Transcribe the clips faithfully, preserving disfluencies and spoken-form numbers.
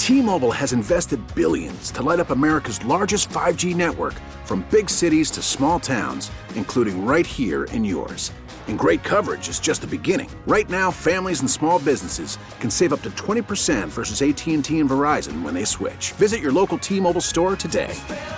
T-Mobile has invested billions to light up America's largest five G network, from big cities to small towns, including right here in yours. And great coverage is just the beginning. Right now, families and small businesses can save up to twenty percent versus A T and T and Verizon when they switch. Visit your local T-Mobile store today.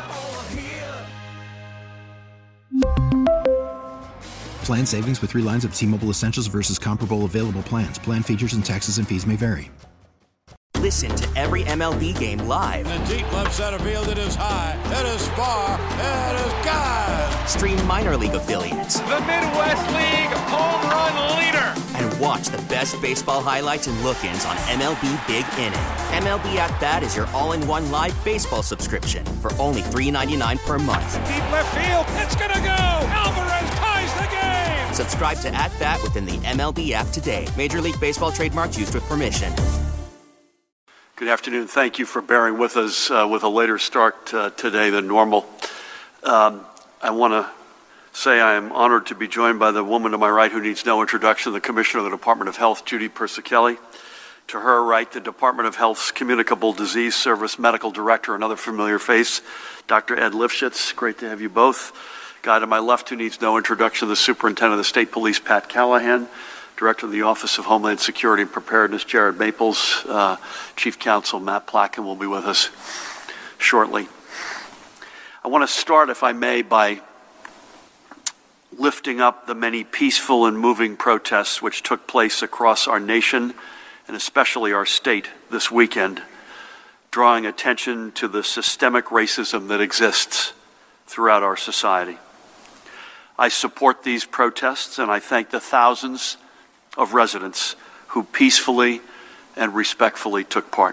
Plan savings with three lines of T-Mobile Essentials versus comparable available plans. Plan features and taxes and fees may vary. Listen to every M L B game live. In the deep left center field, it is high, it is far, it is gone. Stream minor league affiliates. The Midwest League home run leader. And watch the best baseball highlights and look-ins on M L B Big Inning. M L B At Bat is your all-in-one live baseball subscription for only three dollars and ninety-nine cents per month. Deep left field, it's gonna go. Alvarez ties the game. Subscribe to At Bat within the M L B app today. Major League Baseball trademarks used with permission. Good afternoon. Thank you for bearing with us uh, with a later start uh, today than normal. Um, I want to say I am honored to be joined by the woman to my right who needs no introduction, the Commissioner of the Department of Health, Judy Persichilli. To her right, the Department of Health's Communicable Disease Service Medical Director, another familiar face, Doctor Ed Lifshitz. Great to have you both. Guy to my left who needs no introduction, the Superintendent of the State Police, Pat Callahan. Director of the Office of Homeland Security and Preparedness, Jared Maples. Uh, Chief Counsel Matt Plotkin will be with us shortly. I want to start, if I may, by lifting up the many peaceful and moving protests which took place across our nation and especially our state this weekend, drawing attention to the systemic racism that exists throughout our society. I support these protests, and I thank the thousands of residents who peacefully and respectfully took part.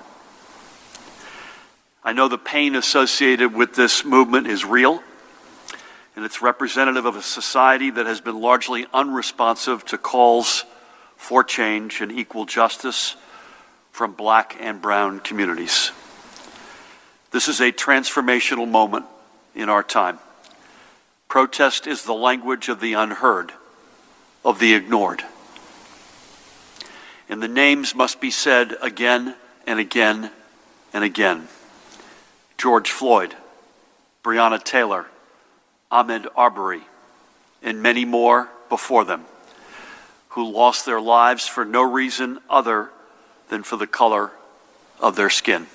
I know the pain associated with this movement is real, and it's representative of a society that has been largely unresponsive to calls for change and equal justice from black and brown communities. This is a transformational moment in our time. Protest is the language of the unheard, of the ignored. And the names must be said again and again and again. George Floyd, Breonna Taylor, Ahmaud Arbery, and many more before them, who lost their lives for no reason other than for the color of their skin.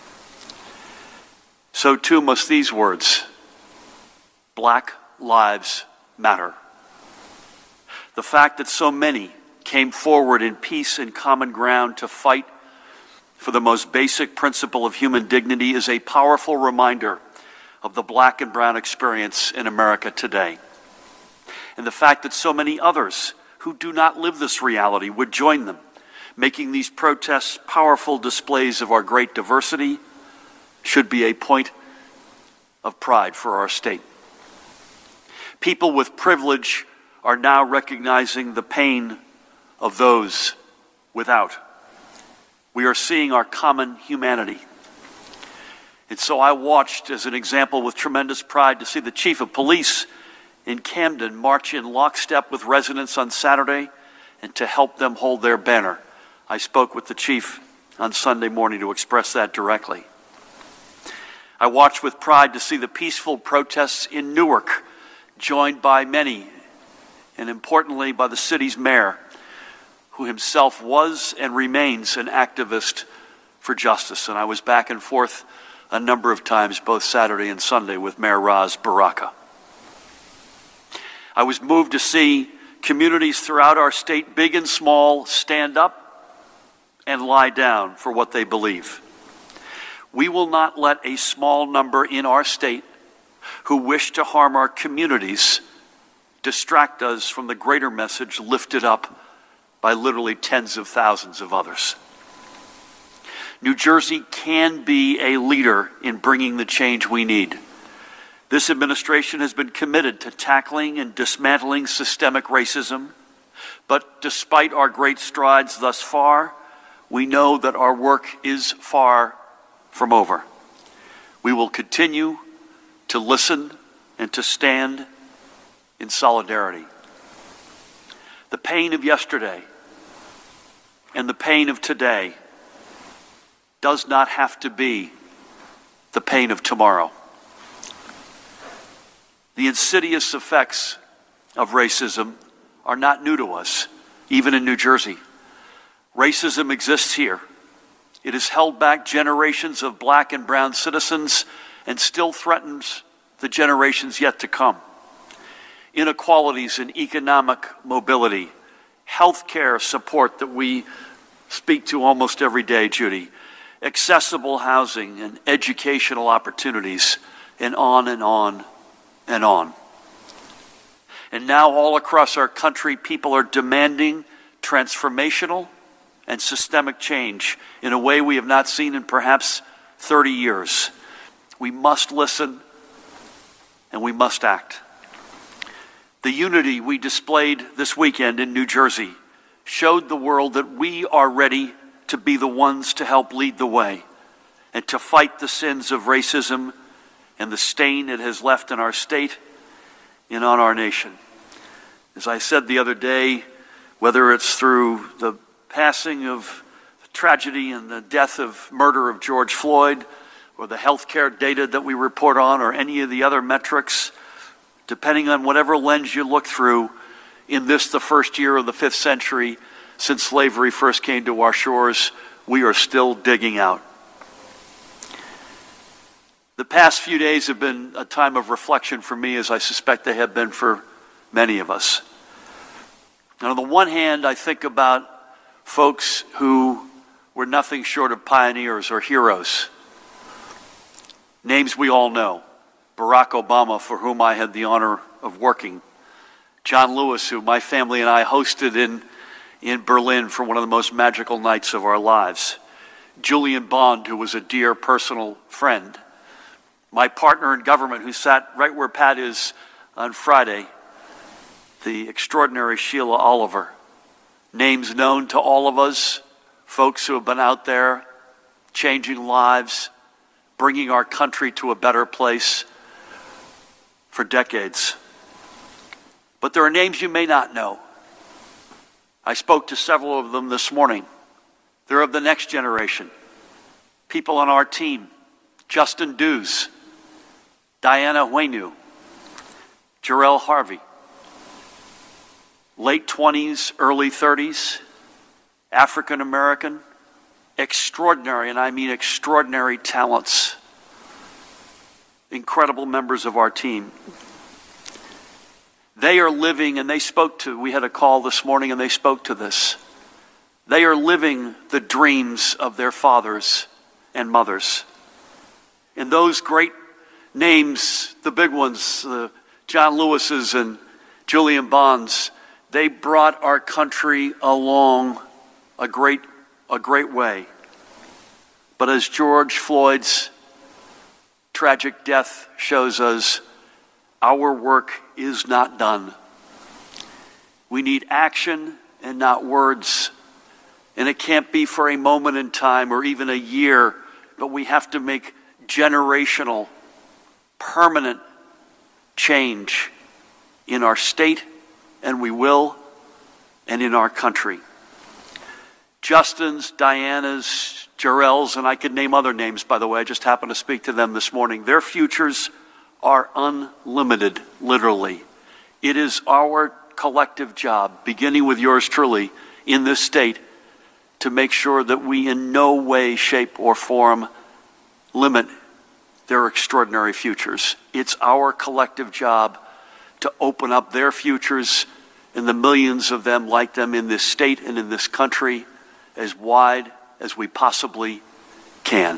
So too must these words, Black Lives Matter. The fact that so many came forward in peace and common ground to fight for the most basic principle of human dignity is a powerful reminder of the black and brown experience in America today. And the fact that so many others who do not live this reality would join them, making these protests powerful displays of our great diversity, should be a point of pride for our state. People with privilege are now recognizing the pain of those without. We are seeing our common humanity. And so I watched, as an example, with tremendous pride to see the Chief of Police in Camden march in lockstep with residents on Saturday and to help them hold their banner. I spoke with the Chief on Sunday morning to express that directly. I watched with pride to see the peaceful protests in Newark, joined by many, and importantly by the city's mayor, who himself was and remains an activist for justice. And I was back and forth a number of times, both Saturday and Sunday, with Mayor Ras Baraka. I was moved to see communities throughout our state, big and small, stand up and lie down for what they believe. We will not let a small number in our state who wish to harm our communities distract us from the greater message lifted up by literally tens of thousands of others. New Jersey can be a leader in bringing the change we need. This administration has been committed to tackling and dismantling systemic racism, but despite our great strides thus far, we know that our work is far from over. We will continue to listen and to stand in solidarity. The pain of yesterday and the pain of today does not have to be the pain of tomorrow. The insidious effects of racism are not new to us, even in New Jersey. Racism exists here. It has held back generations of black and brown citizens and still threatens the generations yet to come. Inequalities in economic mobility, health care support that we speak to almost every day, Judy, accessible housing and educational opportunities, and on and on and on. And now all across our country, people are demanding transformational and systemic change in a way we have not seen in perhaps thirty years. We must listen and we must act. The unity we displayed this weekend in New Jersey showed the world that we are ready to be the ones to help lead the way and to fight the sins of racism and the stain it has left in our state and on our nation. As I said the other day, whether it's through the passing of the tragedy and the death of murder of George Floyd, or the health care data that we report on, or any of the other metrics, depending on whatever lens you look through, in this, the first year of the fifth century since slavery first came to our shores, we are still digging out. The past few days have been a time of reflection for me, as I suspect they have been for many of us. And on the one hand, I think about folks who were nothing short of pioneers or heroes. Names we all know. Barack Obama, for whom I had the honor of working. John Lewis, who my family and I hosted in, in Berlin for one of the most magical nights of our lives. Julian Bond, who was a dear personal friend. My partner in government, who sat right where Pat is on Friday, the extraordinary Sheila Oliver. Names known to all of us, folks who have been out there changing lives, bringing our country to a better place for decades. But there are names you may not know. I spoke to several of them this morning. They're of the next generation. People on our team, Justin Dews, Diana Huenu, Jarrell Harvey, late twenties, early thirties, African American, extraordinary, and I mean extraordinary talents, incredible members of our team. They are living, and they spoke to, we had a call this morning and they spoke to this. They are living the dreams of their fathers and mothers. And those great names, the big ones, uh, John Lewis's and Julian Bonds, they brought our country along a great, a great way. But as George Floyd's tragic death shows us, our work is not done. We need action and not words. And it can't be for a moment in time or even a year, but we have to make generational, permanent change in our state, and we will, and in our country. Justin's, Diana's, Jarrell's, and I could name other names, by the way. I just happened to speak to them this morning. Their futures are unlimited, literally. It is our collective job, beginning with yours truly, in this state, to make sure that we in no way, shape, or form limit their extraordinary futures. It's our collective job to open up their futures and the millions of them like them in this state and in this country as wide as we possibly can.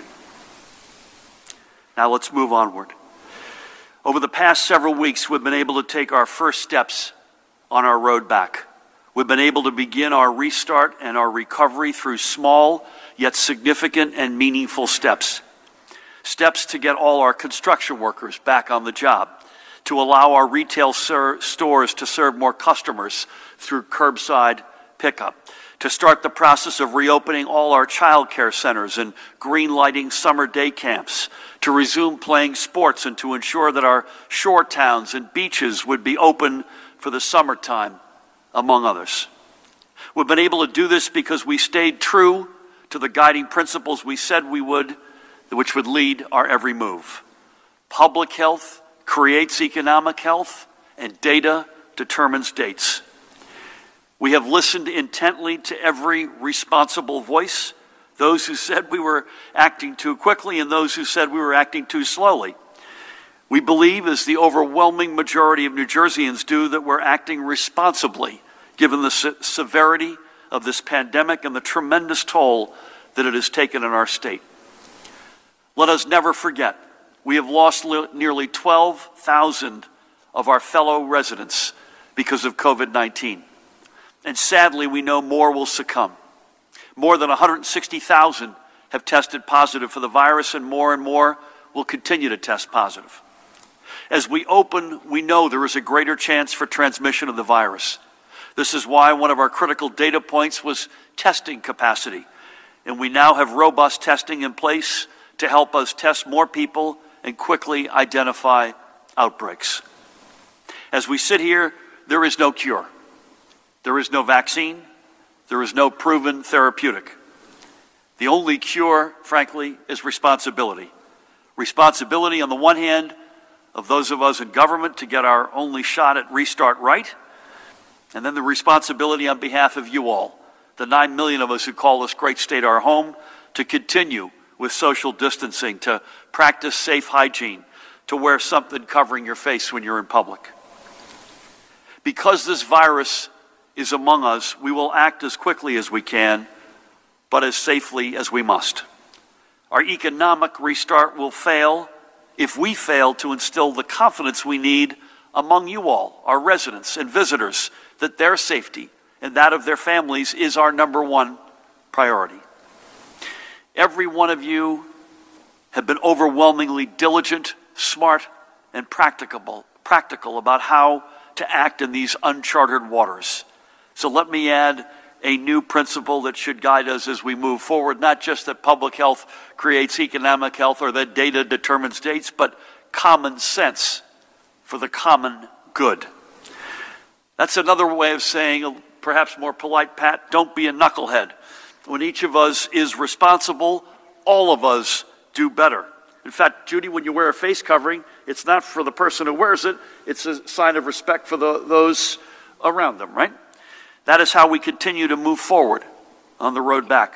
Now let's move onward. Over the past several weeks, we've been able to take our first steps on our road back. We've been able to begin our restart and our recovery through small yet significant and meaningful steps. Steps to get all our construction workers back on the job, to allow our retail ser- stores to serve more customers through curbside pickup, to start the process of reopening all our child care centers and green lighting summer day camps, to resume playing sports and to ensure that our shore towns and beaches would be open for the summertime, among others. We've been able to do this because we stayed true to the guiding principles we said we would, which would lead our every move. Public health creates economic health, and data determines dates. We have listened intently to every responsible voice, those who said we were acting too quickly and those who said we were acting too slowly. We believe, as the overwhelming majority of New Jerseyans do, that we're acting responsibly, given the se- severity of this pandemic and the tremendous toll that it has taken in our state. Let us never forget, we have lost li- nearly twelve thousand of our fellow residents because of COVID nineteen. And sadly, we know more will succumb. More than one hundred sixty thousand have tested positive for the virus, and more and more will continue to test positive. As we open, we know there is a greater chance for transmission of the virus. This is why one of our critical data points was testing capacity. And we now have robust testing in place to help us test more people and quickly identify outbreaks. As we sit here, there is no cure. There is no vaccine. There is no proven therapeutic. The only cure, frankly, is responsibility. Responsibility, on the one hand, of those of us in government to get our only shot at restart right, and then the responsibility on behalf of you all, the nine million of us who call this great state our home, to continue with social distancing, to practice safe hygiene, to wear something covering your face when you're in public. Because this virus is among us, we will act as quickly as we can, but as safely as we must. Our economic restart will fail if we fail to instill the confidence we need among you all, our residents and visitors, that their safety and that of their families is our number one priority. Every one of you have been overwhelmingly diligent, smart, and practicable, practical about how to act in these uncharted waters. So let me add a new principle that should guide us as we move forward, not just that public health creates economic health or that data determines dates, but common sense for the common good. That's another way of saying, perhaps more polite, Pat, don't be a knucklehead. When each of us is responsible, all of us do better. In fact, Judy, when you wear a face covering, it's not for the person who wears it, it's a sign of respect for the, those around them, right? That is how we continue to move forward on the road back.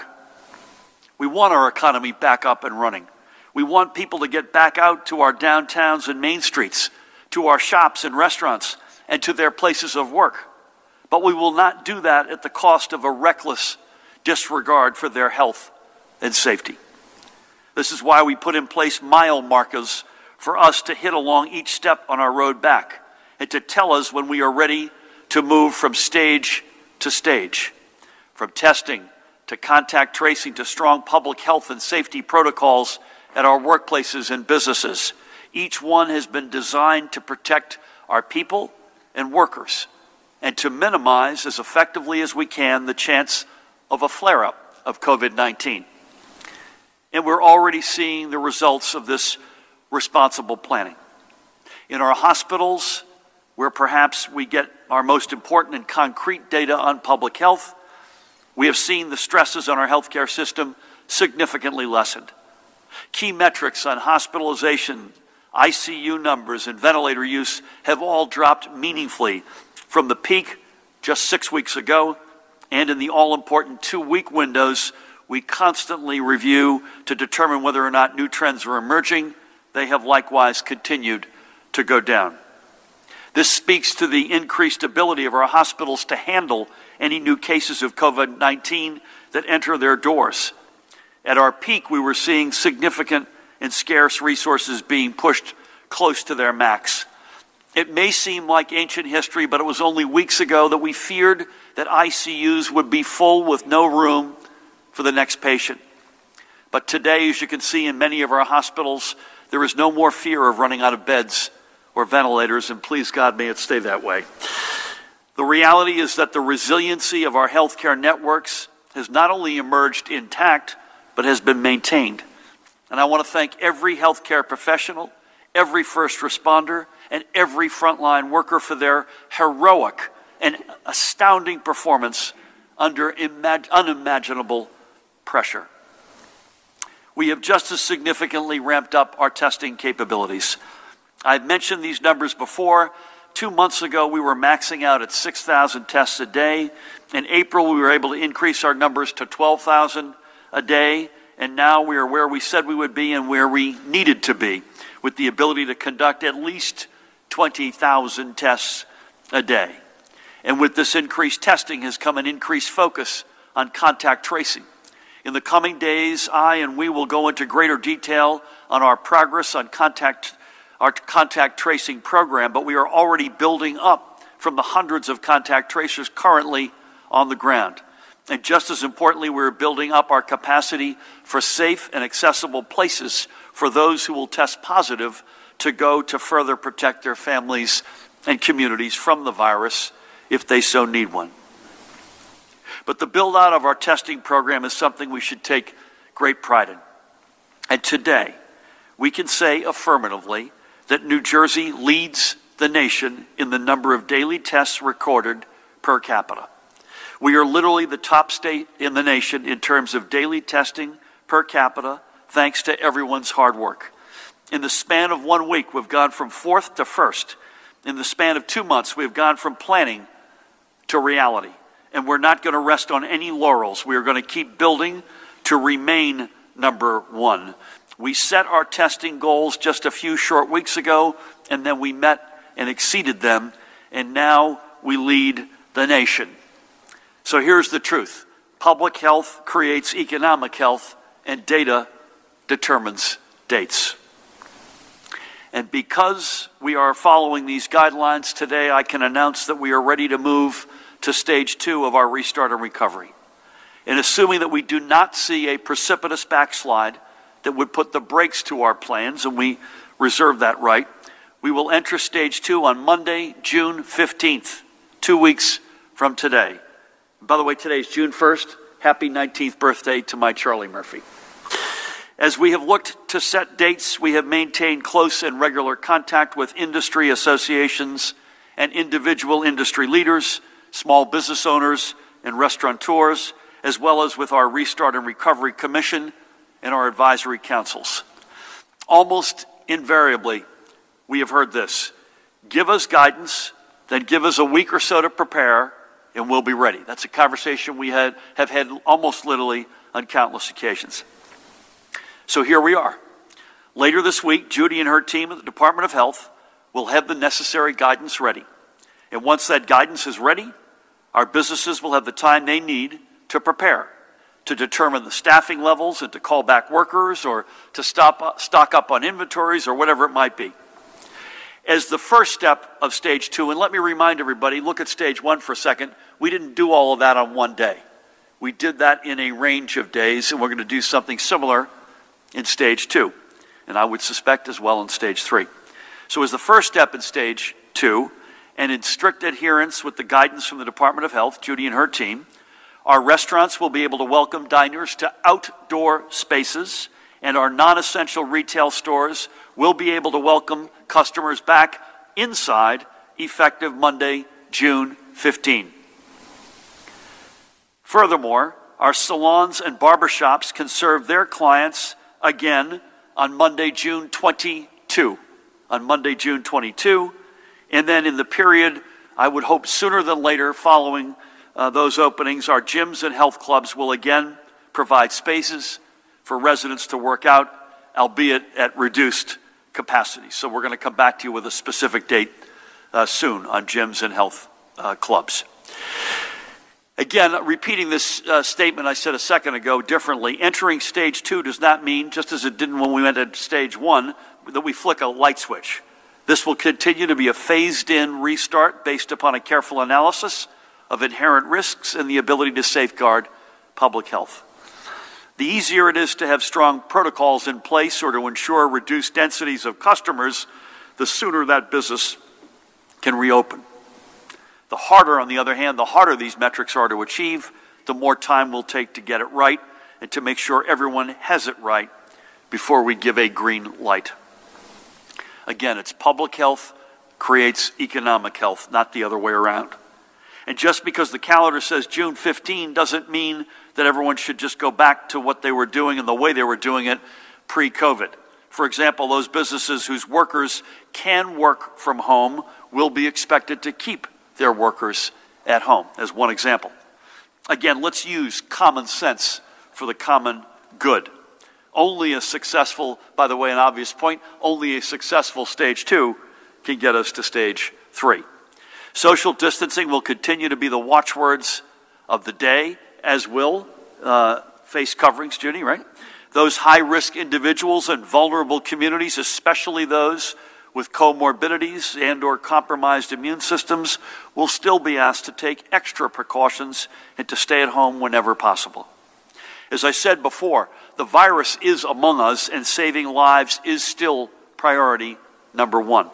We want our economy back up and running. We want people to get back out to our downtowns and main streets, to our shops and restaurants, and to their places of work. But we will not do that at the cost of a reckless disregard for their health and safety. This is why we put in place mile markers for us to hit along each step on our road back and to tell us when we are ready to move from stage to stage, from testing to contact tracing to strong public health and safety protocols at our workplaces and businesses. Each one has been designed to protect our people and workers and to minimize as effectively as we can the chance of a flare-up of COVID nineteen. And we're already seeing the results of this responsible planning. In our hospitals, where perhaps we get our most important and concrete data on public health, we have seen the stresses on our healthcare system significantly lessened. Key metrics on hospitalization, I C U numbers, and ventilator use have all dropped meaningfully from the peak just six weeks ago, and in the all-important two-week windows we constantly review to determine whether or not new trends are emerging, they have likewise continued to go down. This speaks to the increased ability of our hospitals to handle any new cases of COVID nineteen that enter their doors. At our peak, we were seeing significant and scarce resources being pushed close to their max. It may seem like ancient history, but it was only weeks ago that we feared that I C Us would be full with no room for the next patient. But today, as you can see in many of our hospitals, there is no more fear of running out of beds or ventilators, and please God, may it stay that way. The reality is that the resiliency of our healthcare networks has not only emerged intact, but has been maintained. And I want to thank every healthcare professional, every first responder, and every frontline worker for their heroic and astounding performance under imag- unimaginable pressure. We have just as significantly ramped up our testing capabilities. I've mentioned these numbers before. Two months ago, we were maxing out at six thousand tests a day. In April, we were able to increase our numbers to twelve thousand a day. And now we are where we said we would be and where we needed to be, with the ability to conduct at least twenty thousand tests a day. And with this increased testing has come an increased focus on contact tracing. In the coming days, I and we will go into greater detail on our progress on contact, our contact tracing program, but we are already building up from the hundreds of contact tracers currently on the ground. And just as importantly, we're building up our capacity for safe and accessible places for those who will test positive to go to further protect their families and communities from the virus if they so need one. But the build-out of our testing program is something we should take great pride in. And today, we can say affirmatively that New Jersey leads the nation in the number of daily tests recorded per capita. We are literally the top state in the nation in terms of daily testing per capita, thanks to everyone's hard work. In the span of one week, we've gone from fourth to first. In the span of two months, we've gone from planning to reality. And we're not going to rest on any laurels. We are going to keep building to remain number one. We set our testing goals just a few short weeks ago, and then we met and exceeded them, and now we lead the nation. So here's the truth. Public health creates economic health, and data determines dates. And because we are following these guidelines today, I can announce that we are ready to move to stage two of our restart and recovery. And assuming that we do not see a precipitous backslide that would put the brakes to our plans, and we reserve that right, we will enter stage two on Monday, June fifteenth, two weeks from today. By the way, today is June first. Happy nineteenth birthday to my Charlie Murphy. As we have looked to set dates, we have maintained close and regular contact with industry associations and individual industry leaders, small business owners and restaurateurs, as well as with our Restart and Recovery Commission and our advisory councils. Almost invariably, we have heard this: give us guidance, then give us a week or so to prepare, and we'll be ready. That's a conversation we had, have had almost literally on countless occasions. So here we are. Later this week, Judy and her team at the Department of Health will have the necessary guidance ready. And once that guidance is ready, our businesses will have the time they need to prepare, to determine the staffing levels and to call back workers or to stop, stock up on inventories or whatever it might be. As the first step of stage two, and let me remind everybody, look at stage one for a second, we didn't do all of that on one day. We did that in a range of days, and we're going to do something similar in stage two, and I would suspect as well in stage three. So as the first step in stage two, and in strict adherence with the guidance from the Department of Health, Judy and her team, our restaurants will be able to welcome diners to outdoor spaces, and our non-essential retail stores will be able to welcome customers back inside effective Monday, June fifteenth. Furthermore, our salons and barbershops can serve their clients again on Monday, June twenty-second. On Monday, June twenty-second, and then in the period, I would hope sooner than later, following uh, those openings, our gyms and health clubs will again provide spaces for residents to work out, albeit at reduced capacity. So we're going to come back to you with a specific date uh, soon on gyms and health uh, clubs. Again, repeating this uh, statement I said a second ago differently, entering stage two does not mean, just as it didn't when we went to stage one, that we flick a light switch. This will continue to be a phased-in restart based upon a careful analysis of inherent risks and the ability to safeguard public health. The easier it is to have strong protocols in place or to ensure reduced densities of customers, the sooner that business can reopen. The harder, on the other hand, the harder these metrics are to achieve, the more time we'll take to get it right and to make sure everyone has it right before we give a green light. Again, it's public health creates economic health, not the other way around. And just because the calendar says June fifteenth doesn't mean that everyone should just go back to what they were doing and the way they were doing it pre-COVID. For example, those businesses whose workers can work from home will be expected to keep their workers at home, as one example. Again, let's use common sense for the common good. Only a successful, by the way, an obvious point, only a successful stage two can get us to stage three. Social distancing will continue to be the watchwords of the day, as will uh, face coverings, Judy, right? Those high-risk individuals and vulnerable communities, especially those with comorbidities and or compromised immune systems, will still be asked to take extra precautions and to stay at home whenever possible. As I said before, the virus is among us, and saving lives is still priority number one.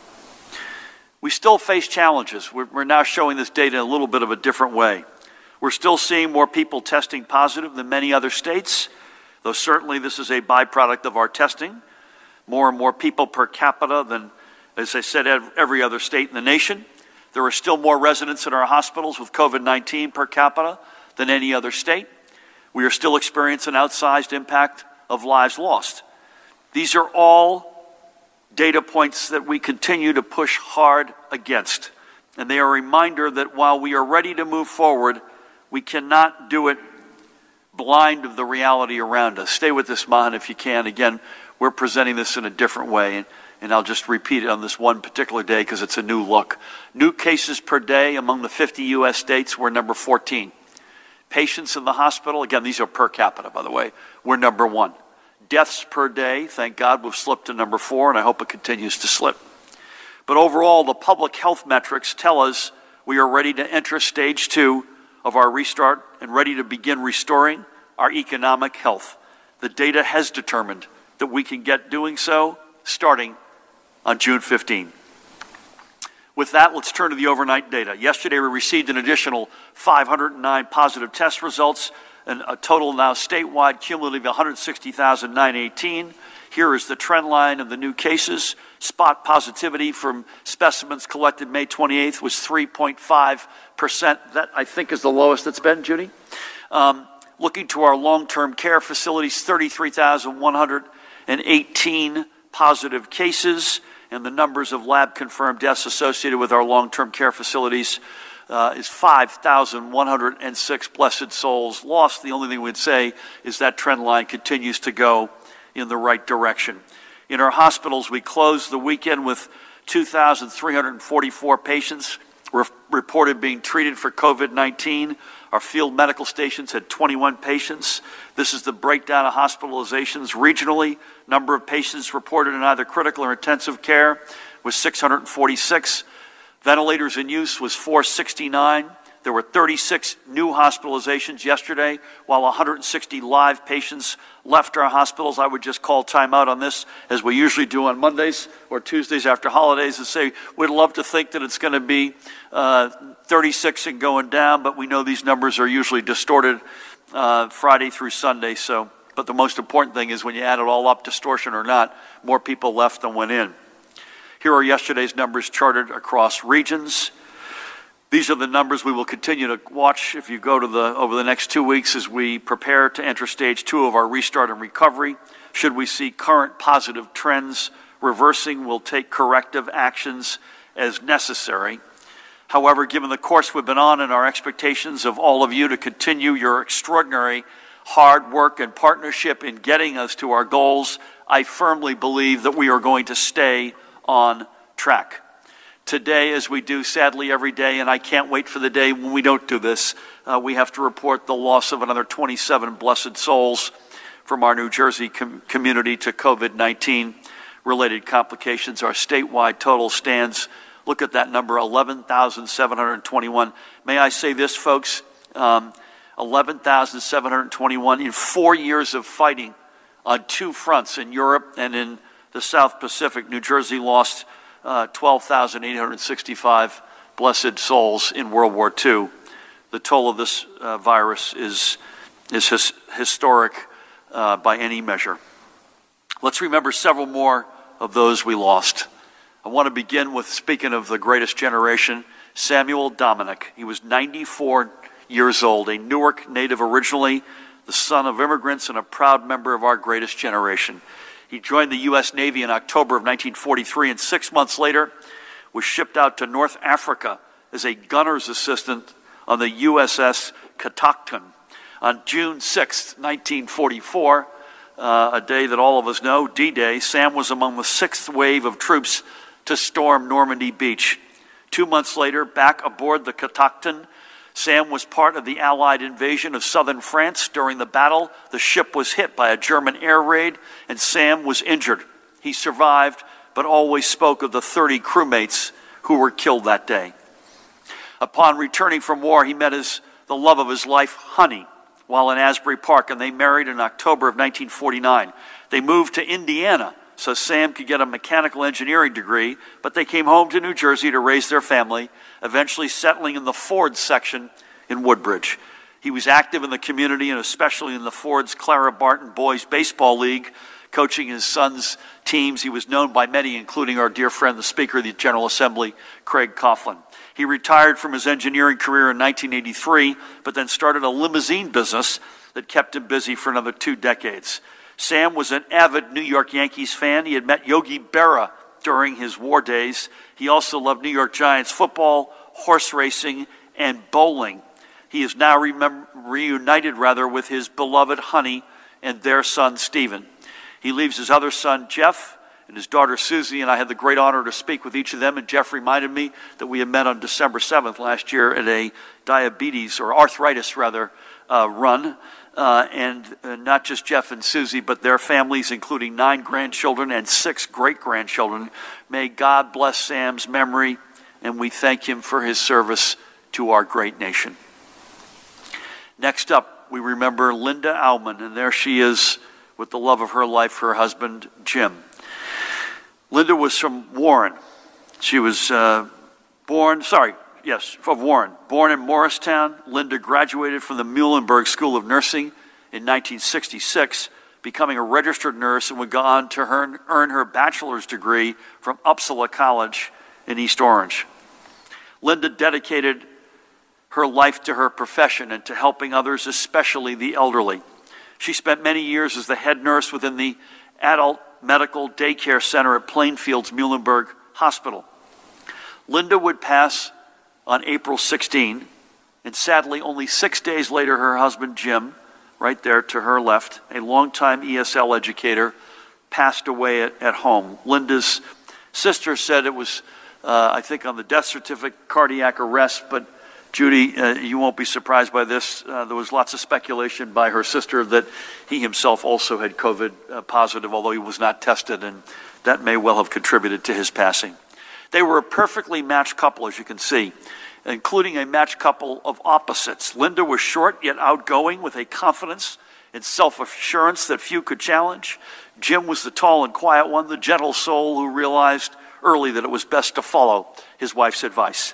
We still face challenges. We're, we're now showing this data in a little bit of a different way. We're still seeing more people testing positive than many other states, though certainly this is a byproduct of our testing. More and more people per capita than, as I said, every other state in the nation. There are still more residents in our hospitals with COVID nineteen per capita than any other state. We are still experiencing an outsized impact of lives lost. These are all data points that we continue to push hard against. And they are a reminder that while we are ready to move forward, we cannot do it blind of the reality around us. Stay with this, Mahan, if you can. Again, we're presenting this in a different way, and, and I'll just repeat it on this one particular day because it's a new look. New cases per day among the fifty U S states, we're number fourteen. Patients in the hospital, again, these are per capita, by the way, we're number one. Deaths per day, thank God, we've slipped to number four, and I hope it continues to slip. But overall, the public health metrics tell us we are ready to enter stage two of our restart and ready to begin restoring our economic health. The data has determined that we can get doing so starting on June fifteenth. With that, let's turn to the overnight data. Yesterday, we received an additional five hundred nine positive test results, and a total now statewide cumulative one hundred sixty thousand nine hundred eighteen. Here is the trend line of the new cases. Spot positivity from specimens collected May twenty-eighth was three point five percent. That, I think, is the lowest it's been, Judy. Um, looking to our long-term care facilities, thirty-three thousand one hundred eighteen positive cases, and the numbers of lab-confirmed deaths associated with our long-term care facilities uh, is five thousand one hundred six blessed souls lost. The only thing we'd say is that trend line continues to go in the right direction. In our hospitals, we closed the weekend with two thousand three hundred forty-four patients re- reported being treated for COVID nineteen. Our field medical stations had twenty-one patients. This is the breakdown of hospitalizations regionally. Number of patients reported in either critical or intensive care was six hundred forty-six. Ventilators in use was four hundred sixty-nine. There were thirty-six new hospitalizations yesterday, while one hundred sixty live patients left our hospitals. I would just call timeout on this, as we usually do on Mondays or Tuesdays after holidays, and say we'd love to think that it's going to be uh, thirty-six and going down, but we know these numbers are usually distorted uh, Friday through Sunday. So, but the most important thing is when you add it all up, distortion or not, more people left than went in. Here are yesterday's numbers charted across regions. These are the numbers we will continue to watch if you go to the over the next two weeks as we prepare to enter stage two of our restart and recovery. Should we see current positive trends reversing, we'll take corrective actions as necessary. However, given the course we've been on and our expectations of all of you to continue your extraordinary hard work and partnership in getting us to our goals, I firmly believe that we are going to stay on track. Today, as we do sadly every day, and I can't wait for the day when we don't do this, uh, we have to report the loss of another twenty-seven blessed souls from our New Jersey com- community to COVID nineteen related complications. Our statewide total stands, look at that number, eleven thousand seven hundred twenty-one. May I say this, folks, um, eleven thousand seven hundred twenty-one in four years of fighting on two fronts in Europe and in the South Pacific. New Jersey lost Uh, twelve thousand eight hundred sixty-five blessed souls in World War Two. The toll of this uh, virus is, is his, historic uh, by any measure. Let's remember several more of those we lost. I want to begin with, speaking of the greatest generation, Samuel Dominic. He was ninety-four years old, a Newark native originally, the son of immigrants and a proud member of our greatest generation. He joined the U S Navy in October of nineteen forty-three, and six months later was shipped out to North Africa as a gunner's assistant on the U S S Catoctin. On June sixth, nineteen forty-four, uh, a day that all of us know, D-Day, Sam was among the sixth wave of troops to storm Normandy Beach. Two months later, back aboard the Catoctin, Sam was part of the Allied invasion of southern France. During the battle, the ship was hit by a German air raid, and Sam was injured. He survived, but always spoke of the thirty crewmates who were killed that day. Upon returning from war, he met his, the love of his life, Honey, while in Asbury Park, and they married in October of nineteen forty-nine. They moved to Indiana so Sam could get a mechanical engineering degree, but they came home to New Jersey to raise their family, eventually settling in the Ford section in Woodbridge. He was active in the community and especially in the Ford's Clara Barton Boys Baseball League, coaching his son's teams. He was known by many, including our dear friend, the Speaker of the General Assembly, Craig Coughlin. He retired from his engineering career in nineteen eighty-three, but then started a limousine business that kept him busy for another two decades. Sam was an avid New York Yankees fan. He had met Yogi Berra during his war days. He also loved New York Giants football, horse racing, and bowling. He is now remem- reunited rather with his beloved Honey and their son Stephen. He leaves his other son Jeff and his daughter Susie, and I had the great honor to speak with each of them, and Jeff reminded me that we had met on December seventh last year at a diabetes, or arthritis rather, uh, run. Uh, and uh, not just Jeff and Susie, but their families, including nine grandchildren and six great-grandchildren. May God bless Sam's memory, and we thank him for his service to our great nation. Next up, we remember Linda Aumann, and there she is with the love of her life, her husband, Jim. Linda was from Warren. She was uh, born, sorry, Yes, of Warren. Born in Morristown, Linda graduated from the Muhlenberg School of Nursing in nineteen sixty-six, becoming a registered nurse, and would go on to earn, earn her bachelor's degree from Uppsala College in East Orange. Linda dedicated her life to her profession and to helping others, especially the elderly. She spent many years as the head nurse within the Adult Medical Daycare Center at Plainfield's Muhlenberg Hospital. Linda would pass on April sixteenth, and sadly, only six days later, her husband, Jim, right there to her left, a longtime E S L educator, passed away at, at home. Linda's sister said it was, uh, I think, on the death certificate, cardiac arrest, but Judy, uh, you won't be surprised by this. Uh, there was lots of speculation by her sister that he himself also had COVID uh, positive, although he was not tested, and that may well have contributed to his passing. They were a perfectly matched couple, as you can see, including a matched couple of opposites. Linda was short yet outgoing with a confidence and self-assurance that few could challenge. Jim was the tall and quiet one, the gentle soul who realized early that it was best to follow his wife's advice.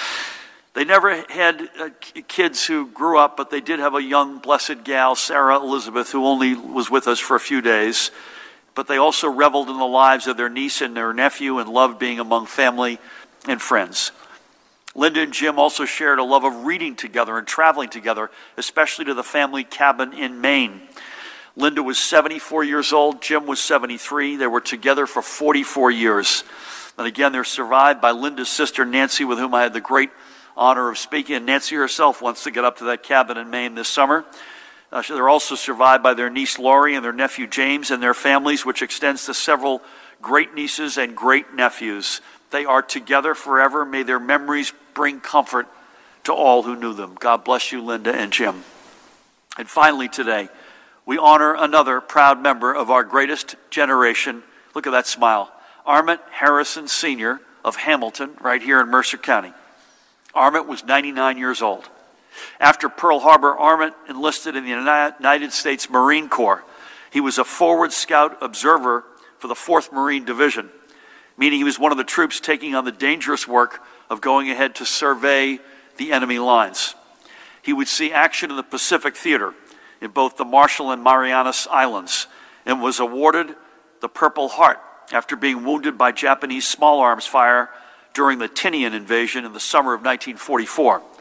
They never had uh, kids who grew up, but they did have a young, blessed gal, Sarah Elizabeth, who only was with us for a few days. But they also reveled in the lives of their niece and their nephew and loved being among family and friends. Linda and Jim also shared a love of reading together and traveling together, especially to the family cabin in Maine. Linda was seventy-four years old. Jim was seventy-three. They were together for forty-four years. And again, they're survived by Linda's sister, Nancy, with whom I had the great honor of speaking. And Nancy herself wants to get up to that cabin in Maine this summer. Uh, they're also survived by their niece Laurie and their nephew James and their families, which extends to several great nieces and great nephews. They are together forever. May their memories bring comfort to all who knew them. God bless you, Linda and Jim. And finally today, we honor another proud member of our greatest generation. Look at that smile. Armit Harrison Senior of Hamilton, right here in Mercer County. Armit was ninety-nine years old. After Pearl Harbor, Armit enlisted in the United States Marine Corps. He was a forward scout observer for the fourth Marine Division, meaning he was one of the troops taking on the dangerous work of going ahead to survey the enemy lines. He would see action in the Pacific Theater in both the Marshall and Marianas Islands, and was awarded the Purple Heart after being wounded by Japanese small arms fire during the Tinian invasion in the summer of nineteen forty-four.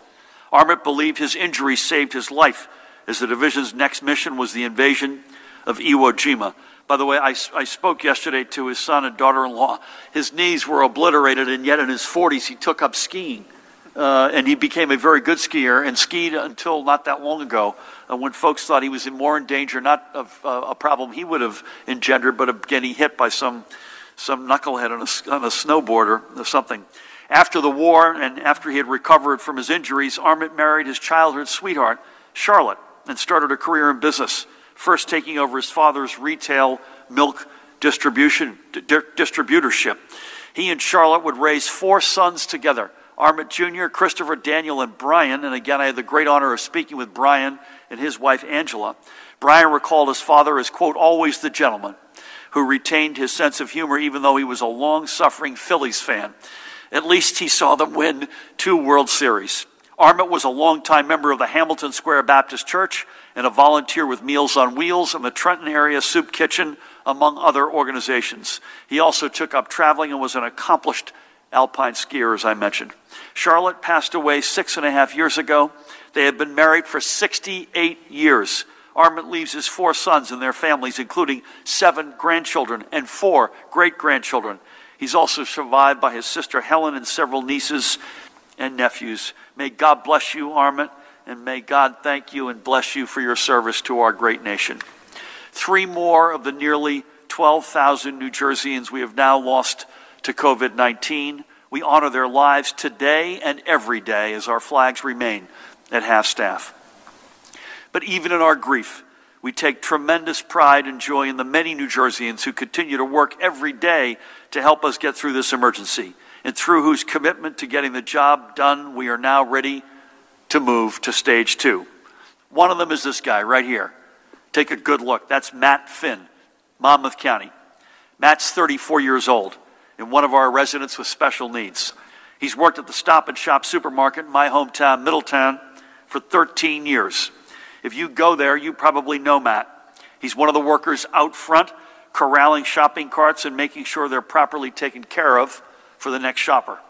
Armit believed his injuries saved his life, as the division's next mission was the invasion of Iwo Jima. By the way, I, I spoke yesterday to his son and daughter-in-law. His knees were obliterated, and yet in his forties he took up skiing. Uh, and he became a very good skier and skied until not that long ago, uh, when folks thought he was in more in danger, not of uh, a problem he would have engendered, but of getting hit by some some knucklehead on a, on a snowboard or something. After the war and after he had recovered from his injuries, Armit married his childhood sweetheart, Charlotte, and started a career in business, first taking over his father's retail milk distribution di- distributorship. He and Charlotte would raise four sons together: Armit Junior, Christopher, Daniel, and Brian. And again, I had the great honor of speaking with Brian and his wife, Angela. Brian recalled his father as, quote, always the gentleman, who retained his sense of humor even though he was a long-suffering Phillies fan. At least he saw them win two World Series. Armit was a longtime member of the Hamilton Square Baptist Church and a volunteer with Meals on Wheels and the Trenton Area Soup Kitchen, among other organizations. He also took up traveling and was an accomplished alpine skier, as I mentioned. Charlotte passed away six and a half years ago. They had been married for sixty-eight years. Armit leaves his four sons and their families, including seven grandchildren and four great-grandchildren. He's also survived by his sister Helen and several nieces and nephews. May God bless you, Armit, and may God thank you and bless you for your service to our great nation. Three more of the nearly twelve thousand New Jerseyans we have now lost to COVID nineteen. We honor their lives today and every day as our flags remain at half-staff. But even in our grief, we take tremendous pride and joy in the many New Jerseyans who continue to work every day to help us get through this emergency, and through whose commitment to getting the job done, we are now ready to move to stage two. One of them is this guy right here. Take a good look. That's Matt Finn, Monmouth County. Matt's thirty-four years old and one of our residents with special needs. He's worked at the Stop and Shop supermarket in my hometown, Middletown, for thirteen years. If you go there, you probably know Matt. He's one of the workers out front, corralling shopping carts and making sure they're properly taken care of for the next shopper.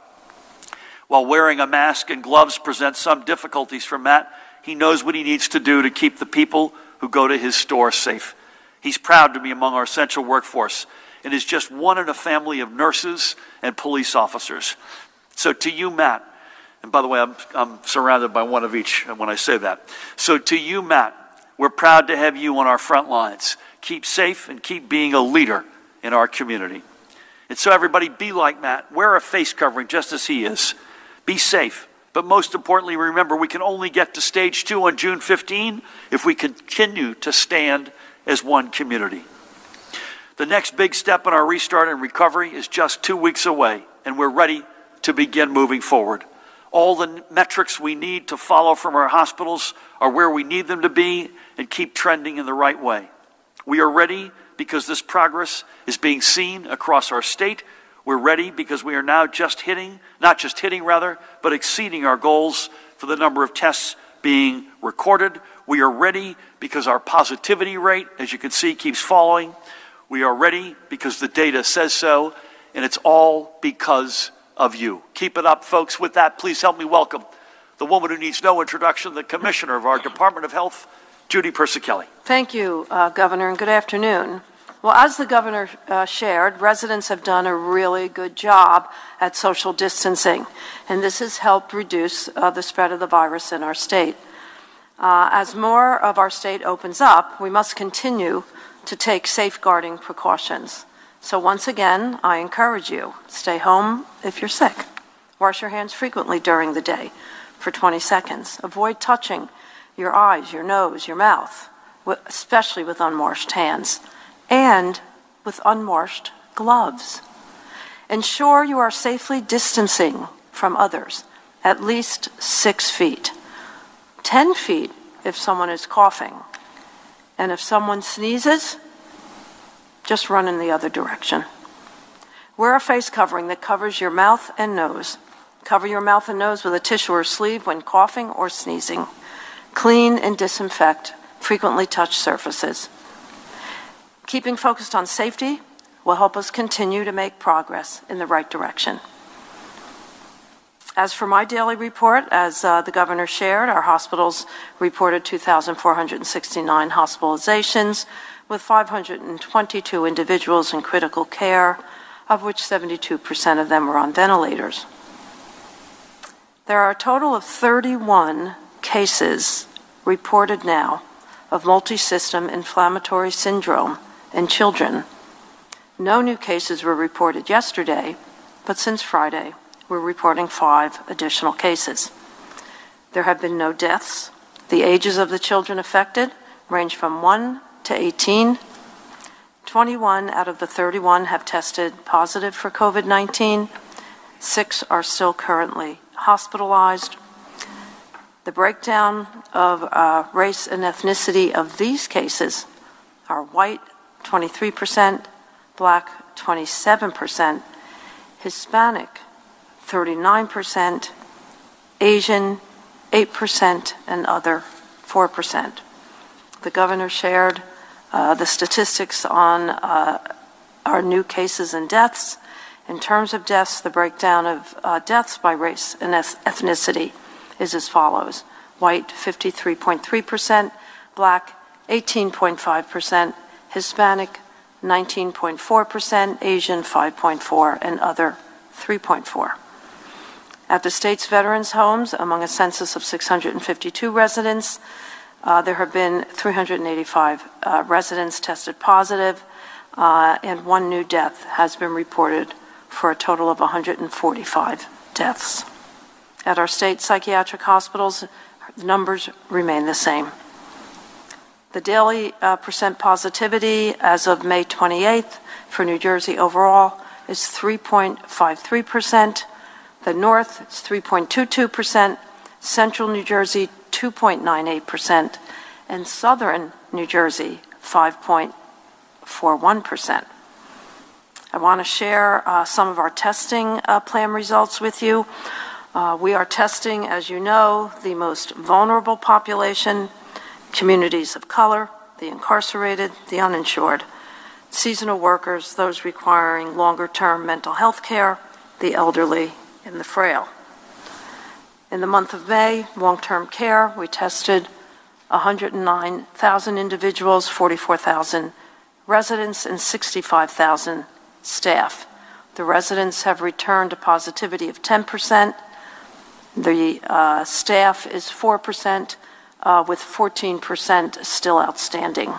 While wearing a mask and gloves presents some difficulties for Matt, he knows what he needs to do to keep the people who go to his store safe. He's proud to be among our essential workforce and is just one in a family of nurses and police officers. So to you, Matt, and by the way, I'm, I'm surrounded by one of each when I say that. So to you, Matt, we're proud to have you on our front lines. Keep safe and keep being a leader in our community. And so everybody, be like Matt. Wear a face covering just as he is. Be safe. But most importantly, remember, we can only get to stage two on June fifteenth if we continue to stand as one community. The next big step in our restart and recovery is just two weeks away, and we're ready to begin moving forward. All the metrics we need to follow from our hospitals are where we need them to be and keep trending in the right way. We are ready because this progress is being seen across our state. We're ready because we are now just hitting, not just hitting rather, but exceeding our goals for the number of tests being recorded. We are ready because our positivity rate, as you can see, keeps falling. We are ready because the data says so, and it's all because of you. Keep it up, folks. With that, please help me welcome the woman who needs no introduction, the Commissioner of our Department of Health, Judy Persichilli. Thank you, uh, Governor, and good afternoon. Well, as the Governor uh, shared, residents have done a really good job at social distancing, and this has helped reduce uh, the spread of the virus in our state. Uh, as more of our state opens up, we must continue to take safeguarding precautions. So once again, I encourage you, stay home if you're sick. Wash your hands frequently during the day for twenty seconds. Avoid touching your eyes, your nose, your mouth, especially with unwashed hands, and with unwashed gloves. Ensure you are safely distancing from others, at least six feet. Ten feet if someone is coughing. And if someone sneezes, just run in the other direction. Wear a face covering that covers your mouth and nose. Cover your mouth and nose with a tissue or sleeve when coughing or sneezing. Clean and disinfect frequently touched surfaces. Keeping focused on safety will help us continue to make progress in the right direction. As for my daily report, as uh, the governor shared, our hospitals reported two thousand four hundred sixty-nine hospitalizations, with five hundred twenty-two individuals in critical care, of which seventy-two percent of them were on ventilators. There are a total of thirty-one cases reported now of multisystem inflammatory syndrome in children. No new cases were reported yesterday, but since Friday, we're reporting five additional cases. There have been no deaths. The ages of the children affected range from one to eighteen. twenty-one out of the thirty-one have tested positive for COVID nineteen. Six are still currently hospitalized. The breakdown of uh, race and ethnicity of these cases are white, twenty-three percent, black, twenty-seven percent, Hispanic, thirty-nine percent, Asian, eight percent, and other, four percent. The governor shared uh, the statistics on uh, our new cases and deaths. In terms of deaths, the breakdown of uh, deaths by race and ethnicity is as follows. White, fifty-three point three percent, black, eighteen point five percent, Hispanic, nineteen point four percent, Asian, five point four percent, and other, three point four percent. At the state's veterans' homes, among a census of six hundred fifty-two residents, uh, there have been three hundred eighty-five uh, residents tested positive, uh, and one new death has been reported for a total of one hundred forty-five deaths. At our state psychiatric hospitals, the numbers remain the same. The daily uh, percent positivity as of May twenty-eighth for New Jersey overall is three point five three percent. The North is three point two two percent, Central New Jersey two point nine eight percent, and Southern New Jersey five point four one percent. I want to share uh, some of our testing uh, plan results with you. Uh, we are testing, as you know, the most vulnerable population, communities of color, the incarcerated, the uninsured, seasonal workers, those requiring longer-term mental health care, the elderly, and the frail. In the month of May, long-term care, we tested one hundred nine thousand individuals, forty-four thousand residents, and sixty-five thousand staff. The residents have returned a positivity of ten percent. The uh, staff is four percent, uh, with fourteen percent still outstanding.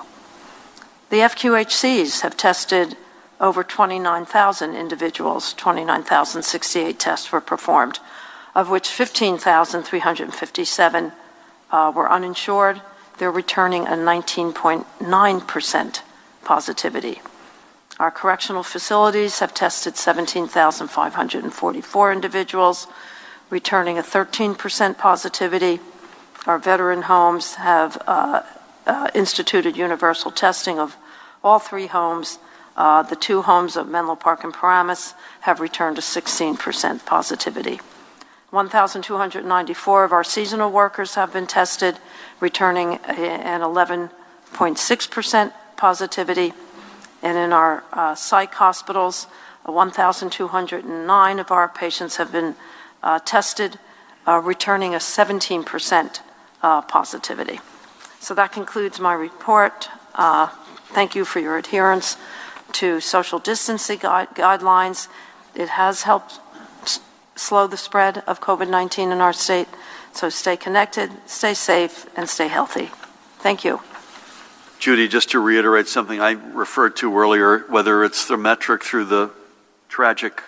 The F Q H Cs have tested over twenty-nine thousand individuals. twenty-nine thousand sixty-eight tests were performed, of which fifteen thousand three hundred fifty-seven uh, were uninsured. They're returning a nineteen point nine percent positivity. Our correctional facilities have tested seventeen thousand five hundred forty-four individuals, returning a thirteen percent positivity. Our veteran homes have uh, uh, instituted universal testing of all three homes. Uh, the two homes of Menlo Park and Paramus have returned a sixteen percent positivity. one thousand two hundred ninety-four of our seasonal workers have been tested, returning a, an eleven point six percent positivity. And in our uh, psych hospitals, one thousand two hundred nine of our patients have been uh, tested, uh, returning a seventeen percent uh, positivity. So that concludes my report. Uh, thank you for your adherence to social distancing gui- guidelines. It has helped s- slow the spread of COVID nineteen in our state. So stay connected, stay safe, and stay healthy. Thank you. Judy, just to reiterate something I referred to earlier, whether it's the metric through the tragic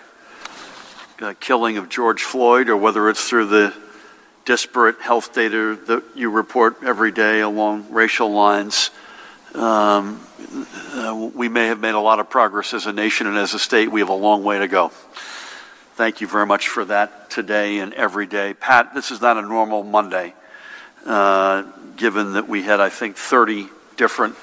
uh, killing of George Floyd, or whether it's through the disparate health data that you report every day along racial lines, um, uh, we may have made a lot of progress as a nation, and as a state, we have a long way to go. Thank you very much for that today and every day. Pat, this is not a normal Monday, uh, given that we had, I think, thirty different,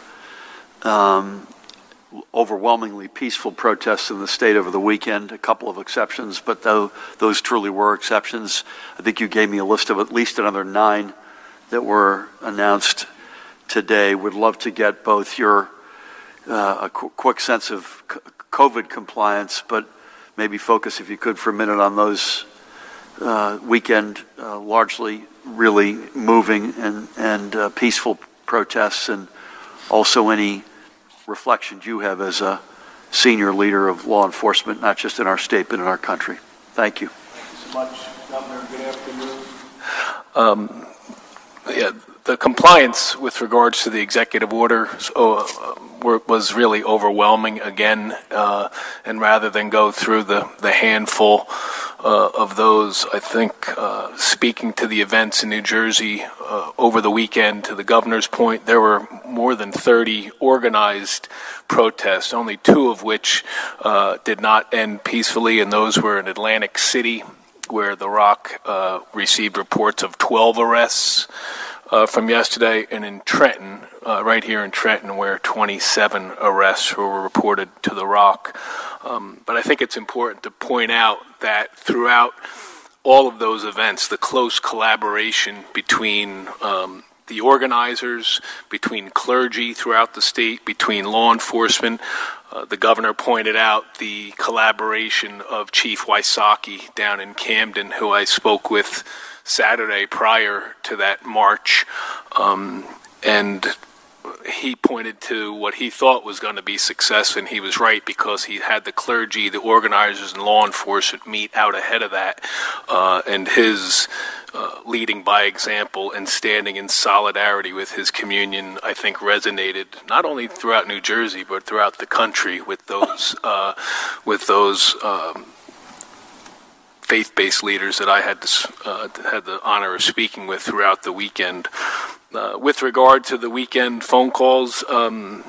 um, overwhelmingly peaceful protests in the state over the weekend, a couple of exceptions, but though those truly were exceptions. I think you gave me a list of at least another nine that were announced today. Would love to get both your uh, a qu- quick sense of c- COVID compliance, but maybe focus, if you could, for a minute on those uh, weekend, uh, largely really moving and, and uh, peaceful protests, and also any reflections you have as a senior leader of law enforcement, not just in our state, but in our country. Thank you. Thank you so much, Governor. Good afternoon. Um, yeah, the compliance with regards to the executive order uh, were, was really overwhelming again, uh, and rather than go through the, the handful uh, of those, I think uh, speaking to the events in New Jersey uh, over the weekend, to the governor's point, there were more than thirty organized protests, only two of which uh, did not end peacefully, and those were in Atlantic City, where The Rock uh, received reports of twelve arrests uh, from yesterday, and in Trenton, uh, right here in Trenton, where twenty-seven arrests were reported to The Rock. Um, but I think it's important to point out that throughout all of those events, the close collaboration between um, the organizers, between clergy throughout the state, between law enforcement. Uh, the governor pointed out the collaboration of Chief Wysocki down in Camden, who I spoke with Saturday prior to that march. Um, and he pointed to what he thought was going to be success, and he was right, because he had the clergy, the organizers, and law enforcement meet out ahead of that. Uh, and his uh, leading by example and standing in solidarity with his communion, I think, resonated not only throughout New Jersey but throughout the country with those uh, with those um, faith-based leaders that I had to, uh, had the honor of speaking with throughout the weekend. Uh, with regard to the weekend phone calls, um,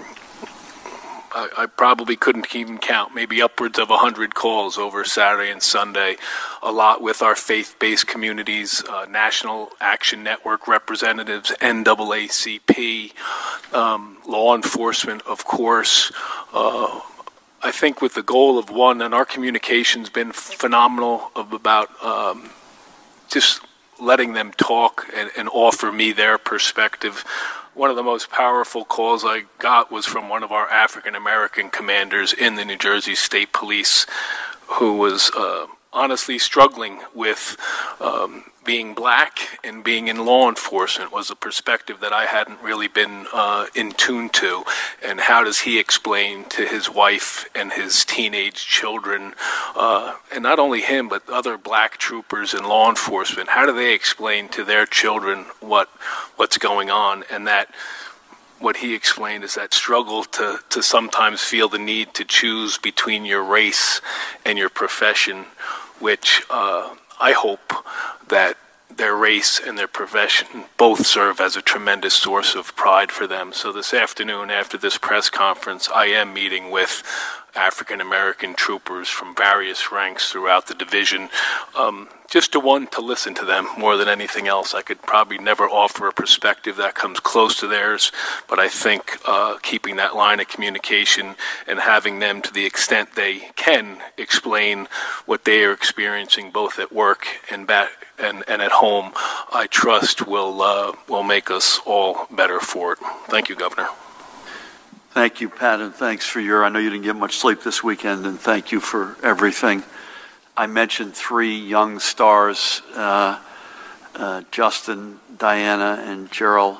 I, I probably couldn't even count, maybe upwards of one hundred calls over Saturday and Sunday, a lot with our faith-based communities, uh, National Action Network representatives, N double A C P, um, law enforcement, of course. Uh, I think with the goal of one, and our communication's been phenomenal, of about um, just letting them talk and, and offer me their perspective. One of the most powerful calls I got was from one of our African-American commanders in the New Jersey State Police, who was uh, honestly struggling with um, being black and being in law enforcement. Was a perspective that I hadn't really been uh, in tune to. And how does he explain to his wife and his teenage children, uh, and not only him, but other black troopers in law enforcement, how do they explain to their children what what's going on? And that what he explained is that struggle to, to sometimes feel the need to choose between your race and your profession, which uh, I hope that their race and their profession both serve as a tremendous source of pride for them. So this afternoon, after this press conference, I am meeting with African-American troopers from various ranks throughout the division, um, just to one, to listen to them more than anything else. I could probably never offer a perspective that comes close to theirs, but I think uh, keeping that line of communication and having them, to the extent they can, explain what they are experiencing both at work and back and, and at home, I trust will uh, will make us all better for it. Thank you, Governor. Thank you, Pat, and thanks for your, I know you didn't get much sleep this weekend, and thank you for everything. I mentioned three young stars, uh, uh, Justin, Diana, and Gerald,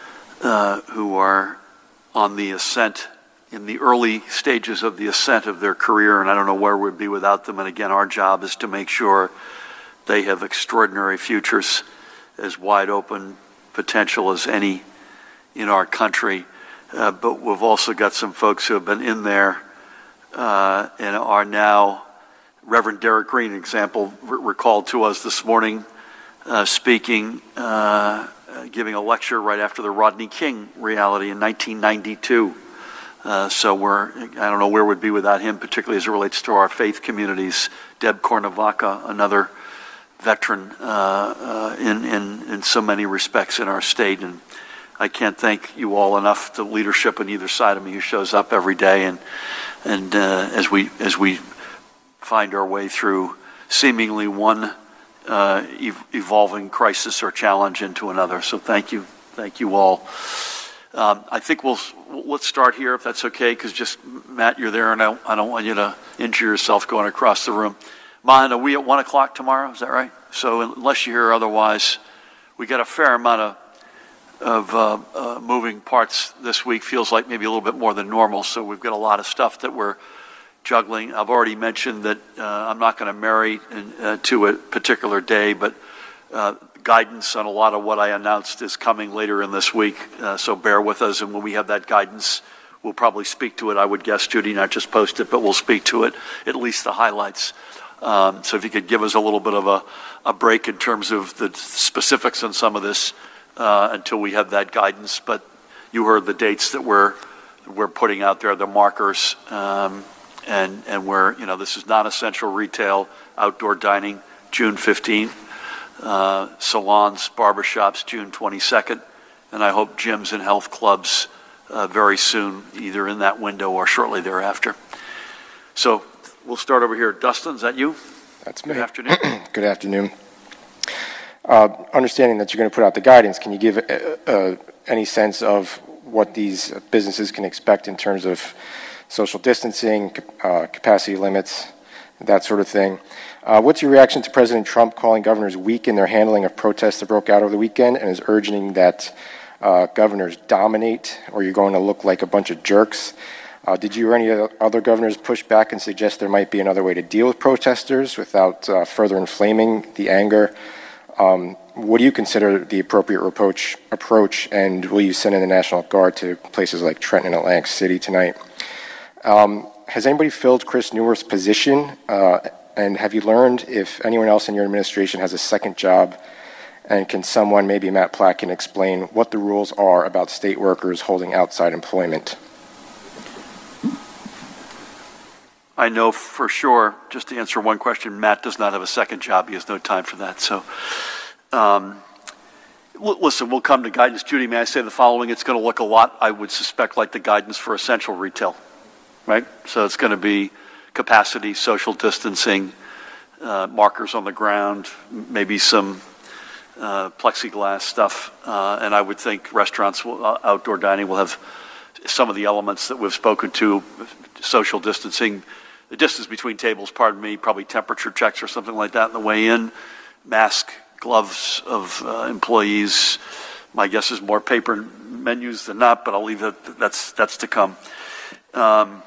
uh, who are on the ascent, in the early stages of the ascent of their career, and I don't know where we'd be without them. And again, our job is to make sure they have extraordinary futures, as wide open potential as any in our country. Uh, but we've also got some folks who have been in there uh, and are now, Reverend Derek Green, example, re- recalled to us this morning, uh, speaking, uh, uh, giving a lecture right after the Rodney King reality in nineteen ninety-two. Uh, so we're, I don't know where we'd be without him, particularly as it relates to our faith communities. Deb Kornavaca, another veteran uh, uh, in, in, in so many respects in our state. And I can't thank you all enough, the leadership on either side of me who shows up every day, and and uh, as we as we find our way through seemingly one uh, ev- evolving crisis or challenge into another. So thank you, thank you all. Um, I think we'll let's start here if that's okay, because just Matt, you're there, and I, I don't want you to injure yourself going across the room. Mahan, are we at one o'clock tomorrow? Is that right? So unless you hear otherwise, we got a fair amount of of uh, uh, moving parts this week. Feels like maybe a little bit more than normal. So we've got a lot of stuff that we're juggling. I've already mentioned that uh, I'm not going to marry in, uh, to a particular day, but uh, guidance on a lot of what I announced is coming later in this week. Uh, so bear with us, and when we have that guidance, we'll probably speak to it. I would guess, Judy, not just post it, but we'll speak to it, at least the highlights. Um, so if you could give us a little bit of a, a break in terms of the specifics on some of this uh, until we have that guidance. But you heard the dates that we're we're putting out there, the markers, um, and and we're, you know, this is non-essential retail, outdoor dining, June fifteenth, uh, salons, barbershops, June twenty-second, and I hope gyms and health clubs uh, very soon, either in that window or shortly thereafter. So we'll start over here. Dustin, is that you? That's me. Good afternoon. Good afternoon. Uh, understanding that you're going to put out the guidance, can you give uh, uh, any sense of what these businesses can expect in terms of social distancing, uh, capacity limits, that sort of thing? Uh, what's your reaction to President Trump calling governors weak in their handling of protests that broke out over the weekend, and is urging that uh, governors dominate, or you're going to look like a bunch of jerks? Uh, did you or any other governors push back and suggest there might be another way to deal with protesters without uh, further inflaming the anger? Um, what do you consider the appropriate approach, approach, and will you send in the National Guard to places like Trenton and Atlantic City tonight? Um, has anybody filled Chris Neuwirth's position, uh, and have you learned if anyone else in your administration has a second job? And can someone, maybe Matt Platkin, explain what the rules are about state workers holding outside employment? I know for sure, just to answer one question, Matt does not have a second job. He has no time for that. So, um, l- listen, we'll come to guidance. Judy, may I say the following? It's going to look a lot, I would suspect, like the guidance for essential retail, right? So it's going to be capacity, social distancing, uh, markers on the ground, maybe some uh, plexiglass stuff. Uh, and I would think restaurants, will, uh, outdoor dining will have some of the elements that we've spoken to, social distancing, the distance between tables, pardon me, probably temperature checks or something like that on the way in, mask, gloves of uh, employees. My guess is more paper menus than not, but I'll leave that, that's, that's to come. Um,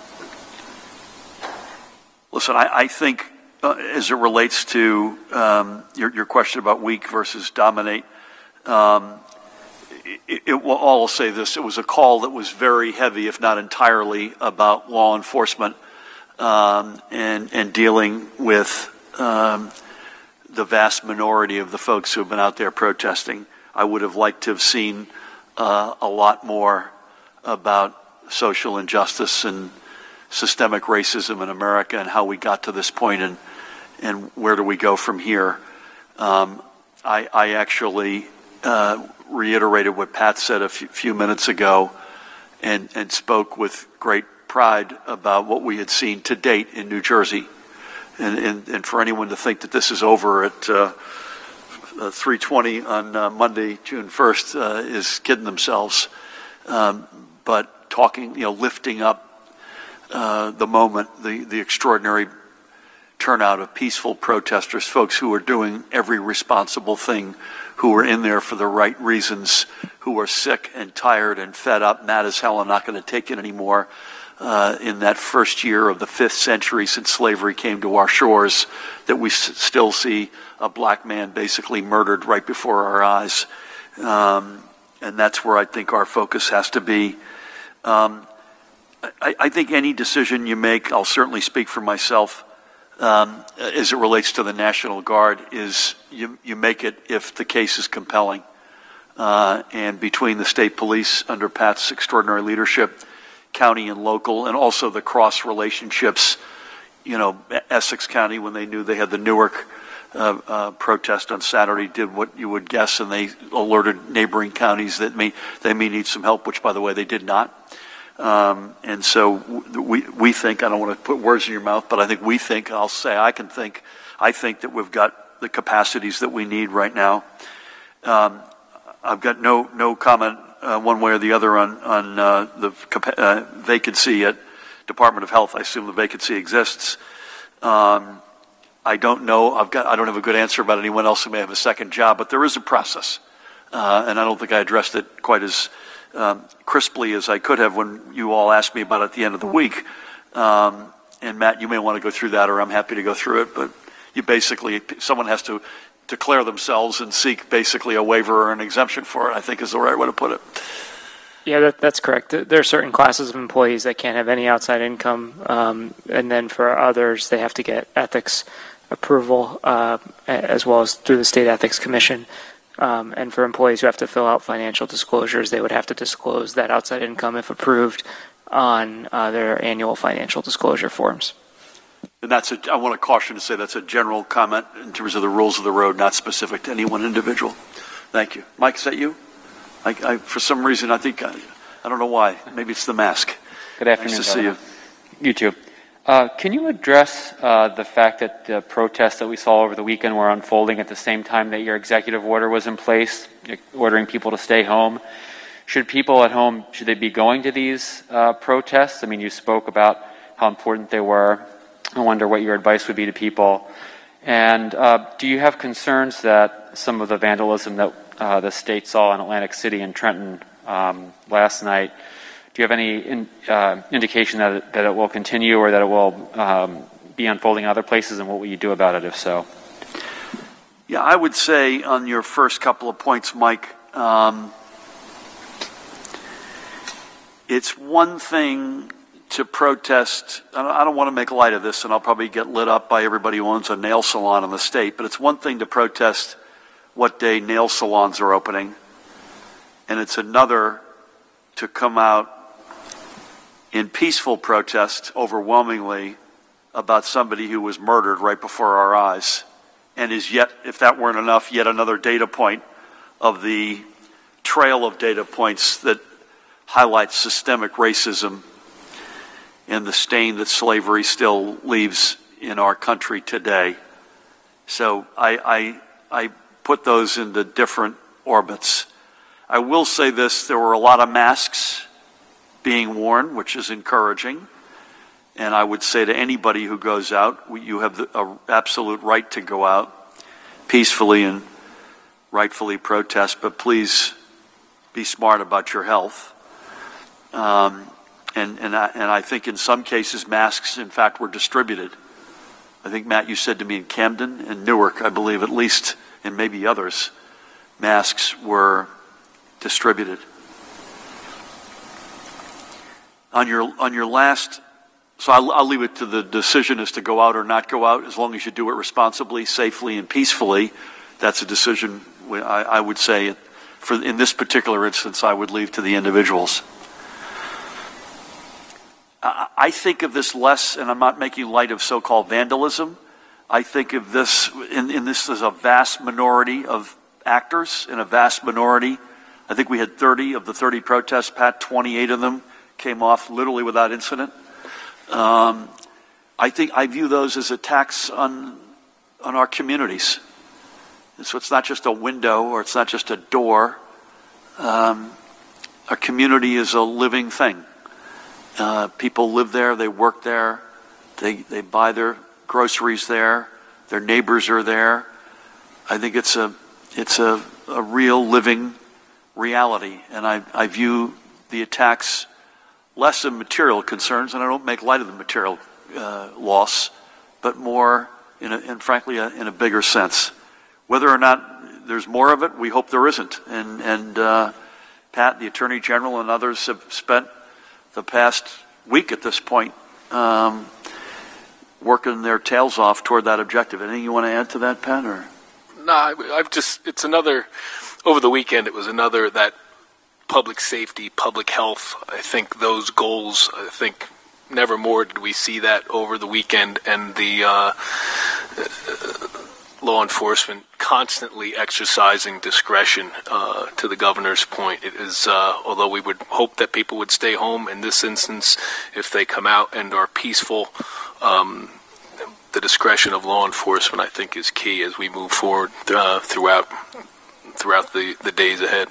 listen, I, I think uh, as it relates to um, your, your question about weak versus dominate, um, It, it, well, I'll say this. It was a call that was very heavy, if not entirely, about law enforcement um, and, and dealing with um, the vast minority of the folks who have been out there protesting. I would have liked to have seen uh, a lot more about social injustice and systemic racism in America and how we got to this point and, and where do we go from here. Um, I, I actually... Uh, reiterated what Pat said a few, few minutes ago and, and spoke with great pride about what we had seen to date in New Jersey. And, and, and for anyone to think that this is over at uh, uh, three twenty on uh, Monday, June first, uh, is kidding themselves. Um, but talking, you know, lifting up uh, the moment, the, the extraordinary turnout of peaceful protesters, folks who are doing every responsible thing, who are in there for the right reasons, who are sick and tired and fed up, mad as hell, I'm not going to take it anymore. Uh, in that first year of the fifth century since slavery came to our shores, that we s- still see a black man basically murdered right before our eyes. Um, and that's where I think our focus has to be. Um, I, I think any decision you make, I'll certainly speak for myself, Um, as it relates to the National Guard, is you, you make it if the case is compelling. Uh, and between the state police under Pat's extraordinary leadership, county and local, and also the cross relationships, you know, Essex County, when they knew they had the Newark uh, uh, protest on Saturday, did what you would guess, and they alerted neighboring counties that may, they may need some help, which, by the way, they did not. Um, and so we we think, I don't want to put words in your mouth, but I think we think, I'll say I can think, I think that we've got the capacities that we need right now. Um, I've got no no comment uh, one way or the other on, on uh, the uh, vacancy at Department of Health. I assume the vacancy exists. Um, I don't know. I've got. I don't have a good answer about anyone else who may have a second job, but there is a process, uh, and I don't think I addressed it quite as um, crisply as I could have when you all asked me about it at the end of the week. Um, and Matt, you may want to go through that, or I'm happy to go through it. But you basically, someone has to declare themselves and seek basically a waiver or an exemption for it, I think is the right way to put it. Yeah, that, that's correct. There are certain classes of employees that can't have any outside income, um, and then for others, they have to get ethics approval, uh, as well as through the State Ethics Commission. Um, and for employees who have to fill out financial disclosures, they would have to disclose that outside income, if approved, on uh, their annual financial disclosure forms. And that's a, I want to caution to say that's a general comment in terms of the rules of the road, not specific to any one individual. Thank you. Mike, is that you? I, I, for some reason, I think, I, I don't know why. Maybe it's the mask. Good afternoon, Nice to Governor. see you. You too. Uh, can you address uh, the fact that the protests that we saw over the weekend were unfolding at the same time that your executive order was in place, ordering people to stay home? Should people at home, should they be going to these uh, protests? I mean, you spoke about how important they were. I wonder what your advice would be to people. And uh, do you have concerns that some of the vandalism that uh, the state saw in Atlantic City and Trenton um, last night, do you have any in, uh, indication that it, that it will continue or that it will um, be unfolding in other places, and what will you do about it if so? Yeah, I would say on your first couple of points, Mike, um, it's one thing to protest. I don't, I don't want to make light of this, and I'll probably get lit up by everybody who owns a nail salon in the state, but it's one thing to protest what day nail salons are opening, and it's another to come out in peaceful protest overwhelmingly about somebody who was murdered right before our eyes, and is yet, if that weren't enough, yet another data point of the trail of data points that highlights systemic racism and the stain that slavery still leaves in our country today. So I, I, I put those into different orbits. I will say this, there were a lot of masks being worn, which is encouraging. And I would say to anybody who goes out, you have the a absolute right to go out peacefully and rightfully protest, but please be smart about your health. Um, and, and, I, and I think in some cases masks, in fact, were distributed. I think, Matt, you said to me in Camden and Newark, I believe at least, and maybe others, masks were distributed. On your, on your last, so I'll, I'll leave it to the decision as to go out or not go out, as long as you do it responsibly, safely, and peacefully. That's a decision I, I would say, for in this particular instance, I would leave to the individuals. I, I think of this less, and I'm not making light of so-called vandalism. I think of this, in, in this as a vast minority of actors, and a vast minority. I think we had thirty of the thirty protests, Pat, twenty-eight of them came off literally without incident. Um, I think I view those as attacks on on our communities. And so it's not just a window or it's not just a door. Um, our community is a living thing. Uh, people live there, they work there, they they buy their groceries there, their neighbors are there. I think it's a it's a, a real living reality, and I, I view the attacks less in material concerns, and I don't make light of the material uh, loss, but more in, a, in frankly, a, in a bigger sense. Whether or not there's more of it, we hope there isn't. And, and uh, Pat, the Attorney General, and others have spent the past week at this point um, working their tails off toward that objective. Anything you want to add to that, Pat? Or? No, I've just, it's another, over the weekend, it was another, that public safety, public health, I think those goals, I think never more did we see that over the weekend, and the uh, law enforcement constantly exercising discretion. Uh, to the governor's point, it is, uh, although we would hope that people would stay home, in this instance, if they come out and are peaceful, um, the discretion of law enforcement, I think, is key as we move forward uh, throughout throughout the, the days ahead.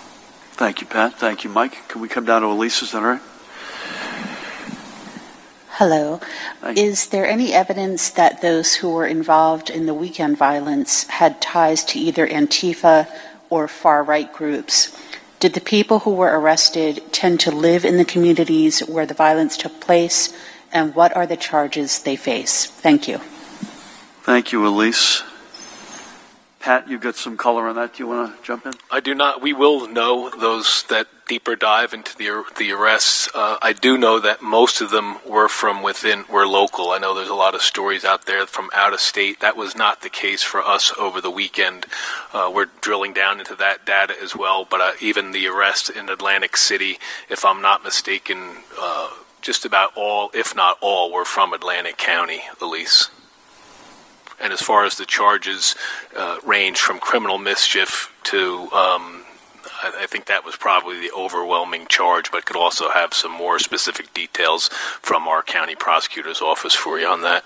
Thank you, Pat. Thank you, Mike. Can we come down to Elise? Is that all right? Hello. Is there any evidence that those who were involved in the weekend violence had ties to either Antifa or far-right groups? Did the people who were arrested tend to live in the communities where the violence took place? And what are the charges they face? Thank you. Thank you, Elise. Pat, you've got some color on that. Do you want to jump in? I do not. We will know those that deeper dive into the the arrests. Uh, I do know that most of them were from within, were local. I know there's a lot of stories out there from out of state. That was not the case for us over the weekend. Uh, we're drilling down into that data as well. But uh, even the arrest in Atlantic City, if I'm not mistaken, uh, just about all, if not all, were from Atlantic County, Elise. And as far as the charges uh, range from criminal mischief to, um, I, I think that was probably the overwhelming charge, but could also have some more specific details from our county prosecutor's office for you on that.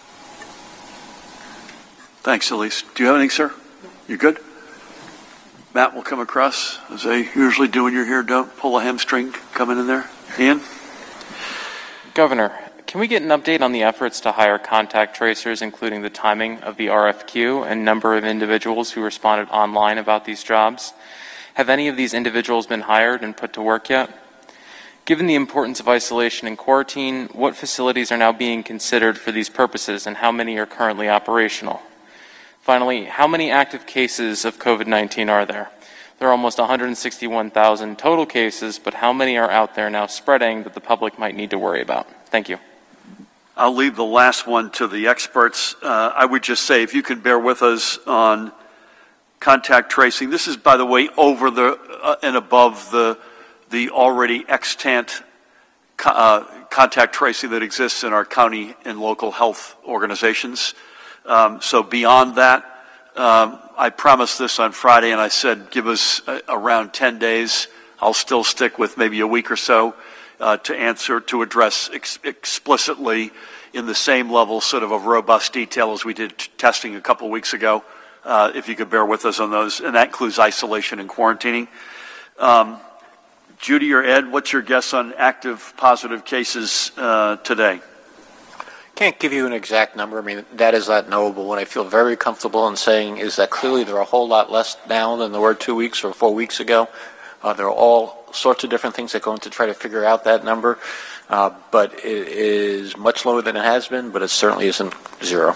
Thanks, Elise. Do you have anything, sir? You good? Matt will come across, as they usually do when you're here. Don't pull a hamstring coming in there. Ian? Governor, can we get an update on the efforts to hire contact tracers, including the timing of the R F Q and number of individuals who responded online about these jobs? Have any of these individuals been hired and put to work yet? Given the importance of isolation and quarantine, what facilities are now being considered for these purposes and how many are currently operational? Finally, how many active cases of COVID nineteen are there? There are almost one hundred sixty-one thousand total cases, but how many are out there now spreading that the public might need to worry about? Thank you. I'll leave the last one to the experts. Uh, I would just say if you can bear with us on contact tracing. This is, by the way, over the uh, and above the the already extant co- uh, contact tracing that exists in our county and local health organizations. Um, so beyond that, um, I promised this on Friday, and I said give us uh, around ten days. I'll still stick with maybe a week or so. Uh, to answer, to address ex- explicitly in the same level sort of of robust detail as we did t- testing a couple weeks ago, uh, if you could bear with us on those, and that includes isolation and quarantining. Um, Judy or Ed, what's your guess on active positive cases uh, today? Can't give you an exact number. I mean, that is not knowable. What I feel very comfortable in saying is that clearly there are a whole lot less now than there were two weeks or four weeks ago. Uh, there are all sorts of different things that go into try to figure out that number, uh, but it is much lower than it has been, but it certainly isn't zero.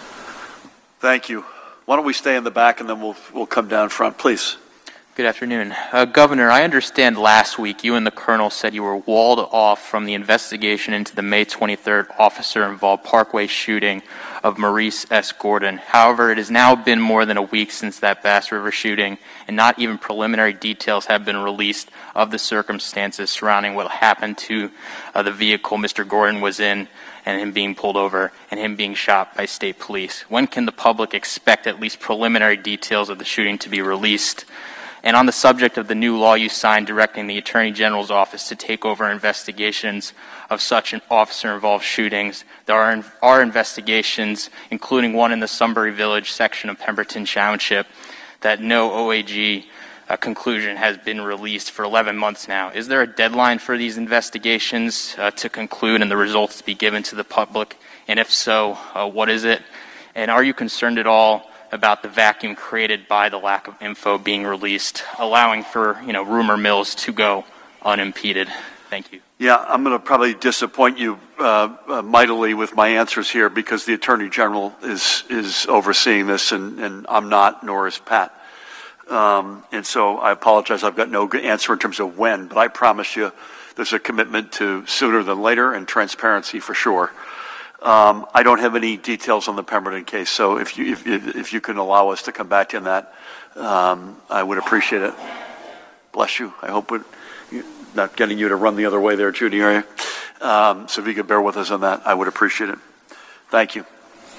Thank you. Why don't we stay in the back and then we'll we'll come down front, please. Good afternoon. Uh, Governor, I understand last week you and the Colonel said you were walled off from the investigation into the May twenty-third officer-involved Parkway shooting of Maurice S. Gordon. However, it has now been more than a week since that Bass River shooting, and not even preliminary details have been released of the circumstances surrounding what happened to uh, the vehicle Mister Gordon was in, and him being pulled over, and him being shot by state police. When can the public expect at least preliminary details of the shooting to be released? And on the subject of the new law you signed directing the Attorney General's office to take over investigations of such an officer-involved shootings, there are, are investigations, including one in the Sunbury Village section of Pemberton Township, that no O A G uh, conclusion has been released for eleven months now. Is there a deadline for these investigations uh, to conclude and the results to be given to the public? And if so, uh, what is it? And are you concerned at all about the vacuum created by the lack of info being released, allowing for, you know, rumor mills to go unimpeded? Thank you. Yeah, I'm going to probably disappoint you uh, uh, mightily with my answers here because the Attorney General is is overseeing this, and, and I'm not, nor is Pat. Um, and so I apologize. I've got no good answer in terms of when, but I promise you there's a commitment to sooner than later and transparency for sure. Um, I don't have any details on the Pemberton case, so if you if, if you can allow us to come back to that, um, I would appreciate it. Bless you. I hope we're not getting you to run the other way there, Judy, are you? Um, so if you could bear with us on that, I would appreciate it. Thank you.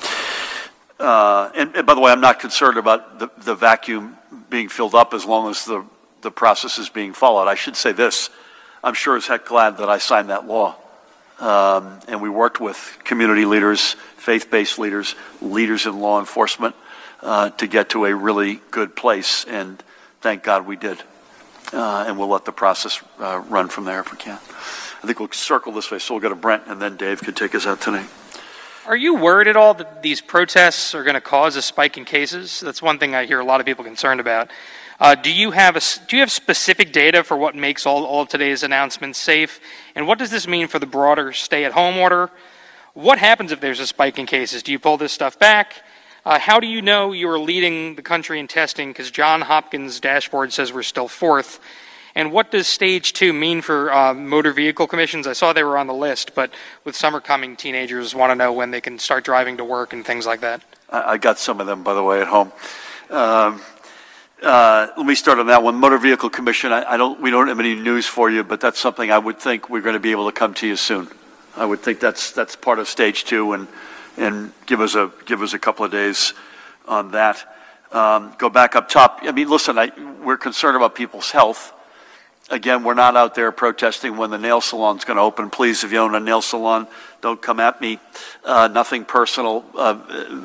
Uh, and, and by the way, I'm not concerned about the, the vacuum being filled up as long as the, the process is being followed. I should say this. I'm sure as heck glad that I signed that law. Um, and we worked with community leaders, faith-based leaders, leaders in law enforcement uh, to get to a really good place, and thank God we did. Uh, and we'll let the process uh, run from there if we can. I think we'll circle this way, so we'll go to Brent, and then Dave could take us out tonight. Are you worried at all that these protests are going to cause a spike in cases? That's one thing I hear a lot of people concerned about. Uh, do you have a, do you have specific data for what makes all, all of today's announcements safe? And what does this mean for the broader stay-at-home order? What happens if there's a spike in cases? Do you pull this stuff back? Uh, how do you know you are leading the country in testing? Because John Hopkins' dashboard says we're still fourth. And what does stage two mean for uh, motor vehicle commissions? I saw they were on the list, but with summer coming, teenagers want to know when they can start driving to work and things like that. I, I got some of them, by the way, at home. Um, uh, let me start on that one. Motor Vehicle Commission, I, I don't, we don't have any news for you, but that's something I would think we're going to be able to come to you soon. I would think that's that's part of stage two, and and give us a give us a couple of days on that. Um, go back up top. I mean, listen, I, we're concerned about people's health. Again, we're not out there protesting when the nail salon's going to open. Please, if you own a nail salon, don't come at me. Uh, nothing personal uh,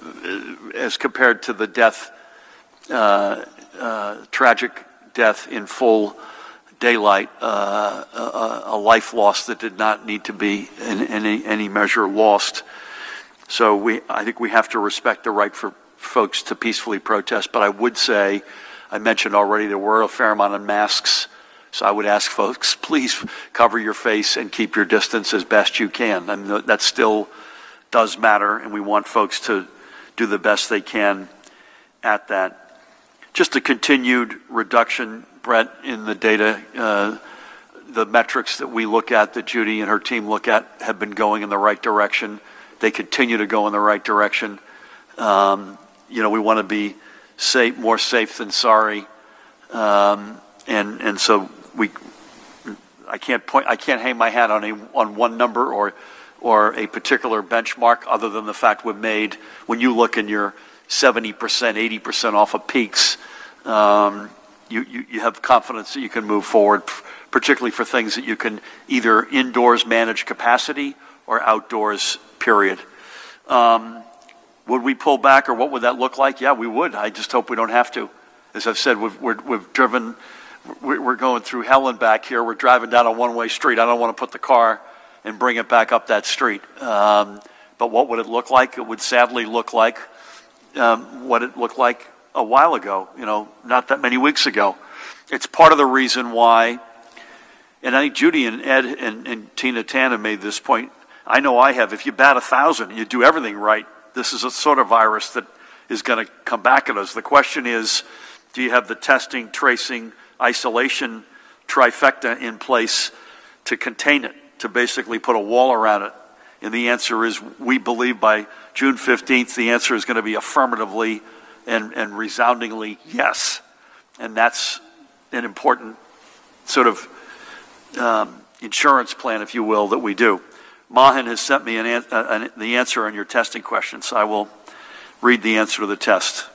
as compared to the death, uh, uh, tragic death in full daylight, uh, a, a life lost that did not need to be in any, any measure lost. So we, I think we have to respect the right for folks to peacefully protest. But I would say, I mentioned already, there were a fair amount of masks. So I would ask folks, please cover your face and keep your distance as best you can. I mean, that still does matter, and we want folks to do the best they can at that. Just a continued reduction, Brett, in the data. Uh, the metrics that we look at, that Judy and her team look at, have been going in the right direction. They continue to go in the right direction. Um, you know, we want to be safe, more safe than sorry. Um, and, and so we, I can't point, I can't hang my hat on a, on one number or, or a particular benchmark other than the fact we've made, when you look and you're seventy percent, eighty percent off of peaks, um, you, you, you have confidence that you can move forward, particularly for things that you can either indoors manage capacity or outdoors, period. Um, would we pull back, or what would that look like? Yeah, we would. I just hope we don't have to. As I've said, we've, we're, we've driven, we're going through hell and back here. We're driving down a one-way street. I don't want to put the car and bring it back up that street. Um, but what would it look like? It would sadly look like um, what it looked like a while ago, you know, not that many weeks ago. It's part of the reason why, and I think Judy and Ed and, and Tina Tan have made this point. I know I have. If you bat a thousand and you do everything right, this is a sort of virus that is going to come back at us. The question is, do you have the testing, tracing, isolation trifecta in place to contain it, to basically put a wall around it? And the answer is, we believe by June fifteenth, the answer is going to be affirmatively and, and resoundingly yes. And that's an important sort of um, insurance plan, if you will, that we do. Mahan has sent me an, an, an, the answer on your testing question, so I will read the answer to the test.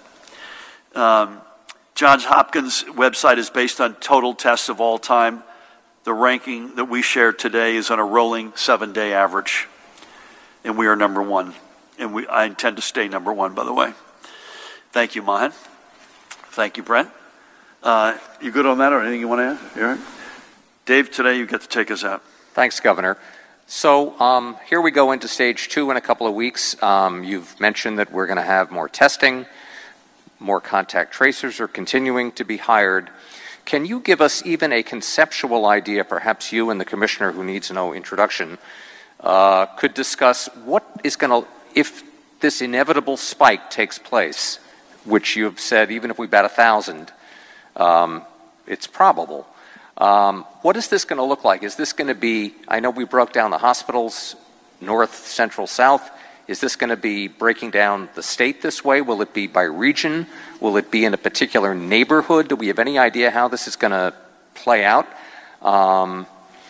Um, Johns Hopkins website is based on total tests of all time. The ranking that we shared today is on a rolling seven-day average, and we are number one. And we, I intend to stay number one, by the way. Thank you, Mahan. Thank you, Brent. Uh, you good on that, or anything you want to add? You all right? Dave, today you get to take us out. Thanks, Governor. So um, here we go into stage two in a couple of weeks. Um, you've mentioned that we're going to have more testing. More contact tracers are continuing to be hired. Can you give us even a conceptual idea, perhaps you and the commissioner who needs no introduction, uh, could discuss what is going to, if this inevitable spike takes place, which you've said even if we bat a thousand, um, it's probable. Um, what is this going to look like? Is this going to be, I know we broke down the hospitals, north, central, south. Is this going to be breaking down the state this way? Will it be by region? Will it be in a particular neighborhood? Do we have any idea how this is going to play out? Um,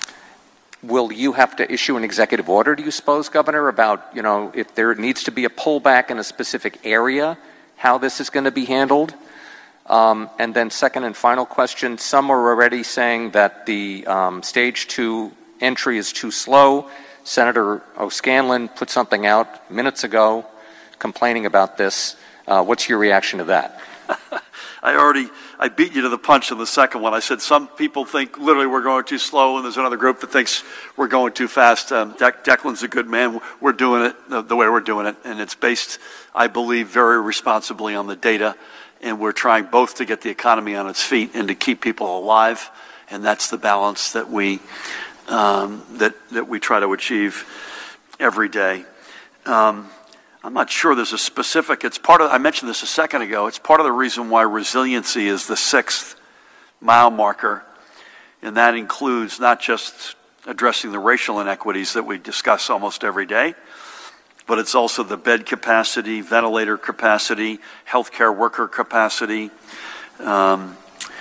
will you have to issue an executive order, do you suppose, Governor, about, you know, if there needs to be a pullback in a specific area, how this is going to be handled? Um, and then second and final question, some are already saying that the um, stage two entry is too slow. Senator O'Scanlan put something out minutes ago complaining about this. Uh, what's your reaction to that? I already, I beat you to the punch in the second one. I said some people think literally we're going too slow, and there's another group that thinks we're going too fast. Um, De- Declan's a good man. We're doing it the, the way we're doing it, and it's based, I believe, very responsibly on the data, and we're trying both to get the economy on its feet and to keep people alive, and that's the balance that we, um, that, that we try to achieve every day. Um, I'm not sure there's a specific, it's part of, I mentioned this a second ago, it's part of the reason why resiliency is the sixth mile marker, and that includes not just addressing the racial inequities that we discuss almost every day, but it's also the bed capacity, ventilator capacity, healthcare worker capacity, um,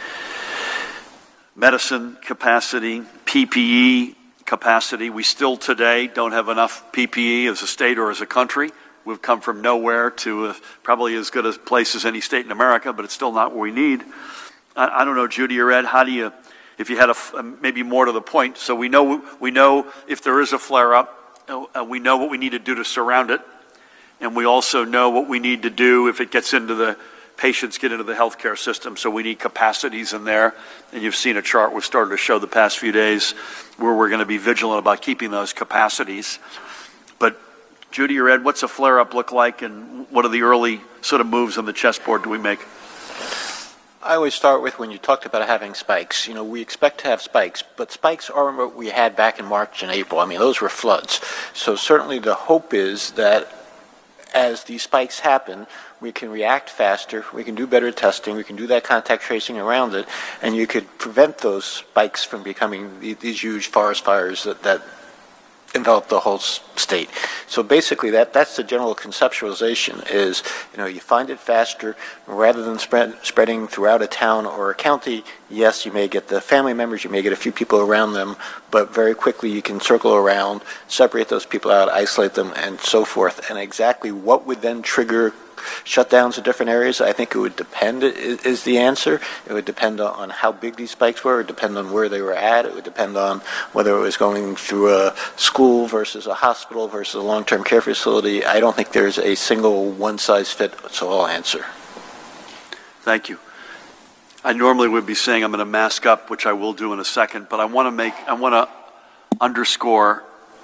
medicine capacity, P P E capacity. We still today don't have enough P P E as a state or as a country. We've come from nowhere to a, probably as good a place as any state in America, but it's still not what we need. I, I don't know, Judy or Ed, how do you, if you had a, maybe more to the point, so we know we know if there is a flare-up, uh, we know what we need to do to surround it, and we also know what we need to do if it gets into the, patients get into the healthcare system, so we need capacities in there, and you've seen a chart we've started to show the past few days where we're going to be vigilant about keeping those capacities. But Judy or Ed, what's a flare-up look like, and what are the early sort of moves on the chessboard do we make? I always start with when you talked about having spikes. You know, we expect to have spikes, but spikes aren't what we had back in March and April. I mean, those were floods. So certainly the hope is that as these spikes happen, we can react faster, we can do better testing, we can do that contact tracing around it, and you could prevent those spikes from becoming these huge forest fires that, that envelop the whole state. So basically that, that's the general conceptualization is, you know, you find it faster rather than spread, spreading throughout a town or a county. Yes, you may get the family members, you may get a few people around them, but very quickly you can circle around, separate those people out, isolate them, and so forth. And exactly what would then trigger shutdowns in different areas, I think it would depend, is, is the answer. It would depend on how big these spikes were. It would depend on where they were at. It would depend on whether it was going through a school versus a hospital versus a long-term care facility. I don't think there's a single one-size-fits-all answer. Thank you. I normally would be saying I'm going to mask up, which I will do in a second, but I want to make, I want to underscore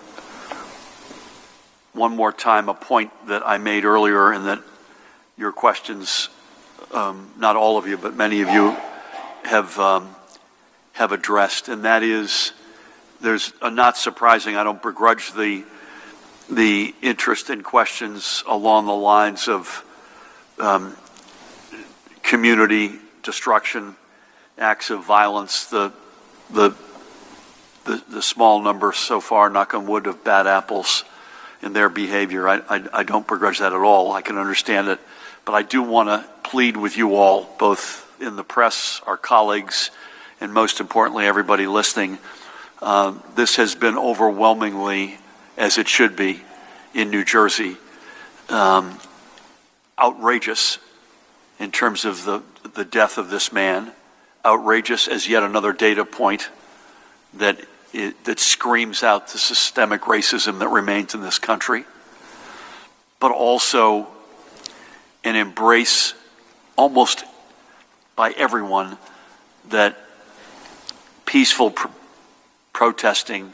one more time a point that I made earlier and that your questions, um, not all of you, but many of you have um, have addressed, and that is, there's a not surprising, I don't begrudge the the interest in questions along the lines of um, community destruction, acts of violence, the the the, the small number so far, knock on wood, of bad apples in their behavior. I, I, I don't begrudge that at all. I can understand it. But I do want to plead with you all, both in the press, our colleagues, and most importantly, everybody listening. Uh, this has been overwhelmingly, as it should be, in New Jersey, um, outrageous in terms of the, the death of this man, outrageous as yet another data point that It, that screams out the systemic racism that remains in this country, but also an embrace almost by everyone that peaceful pr- protesting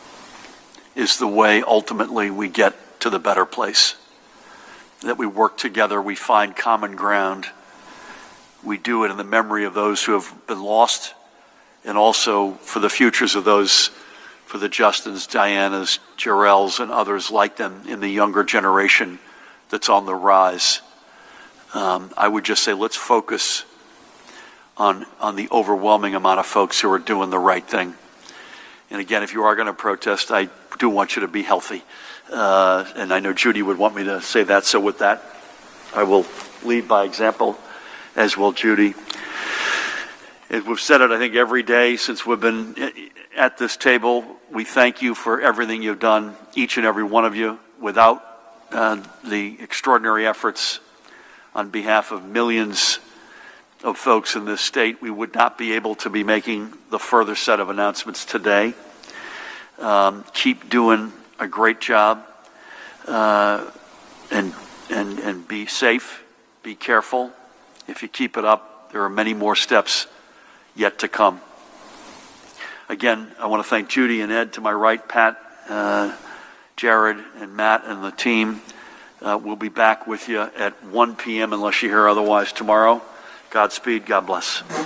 is the way ultimately we get to the better place, that we work together, we find common ground, we do it in the memory of those who have been lost, and also for the futures of those, for the Justins, Dianas, Jarrells, and others like them in the younger generation that's on the rise. Um, I would just say let's focus on, on the overwhelming amount of folks who are doing the right thing. And again, if you are going to protest, I do want you to be healthy. Uh, and I know Judy would want me to say that, so with that, I will lead by example, as will Judy. We've said it, I think, every day since we've been at this table. We thank you for everything you've done, each and every one of you. Without uh, the extraordinary efforts on behalf of millions of folks in this state, we would not be able to be making the further set of announcements today. Um, keep doing a great job, uh, and, and, and be safe, be careful. If you keep it up, there are many more steps yet to come. Again, I want to thank Judy and Ed to my right, Pat, uh, Jared, and Matt, and the team. Uh, we'll be back with you at one p.m. unless you hear otherwise tomorrow. Godspeed. God bless.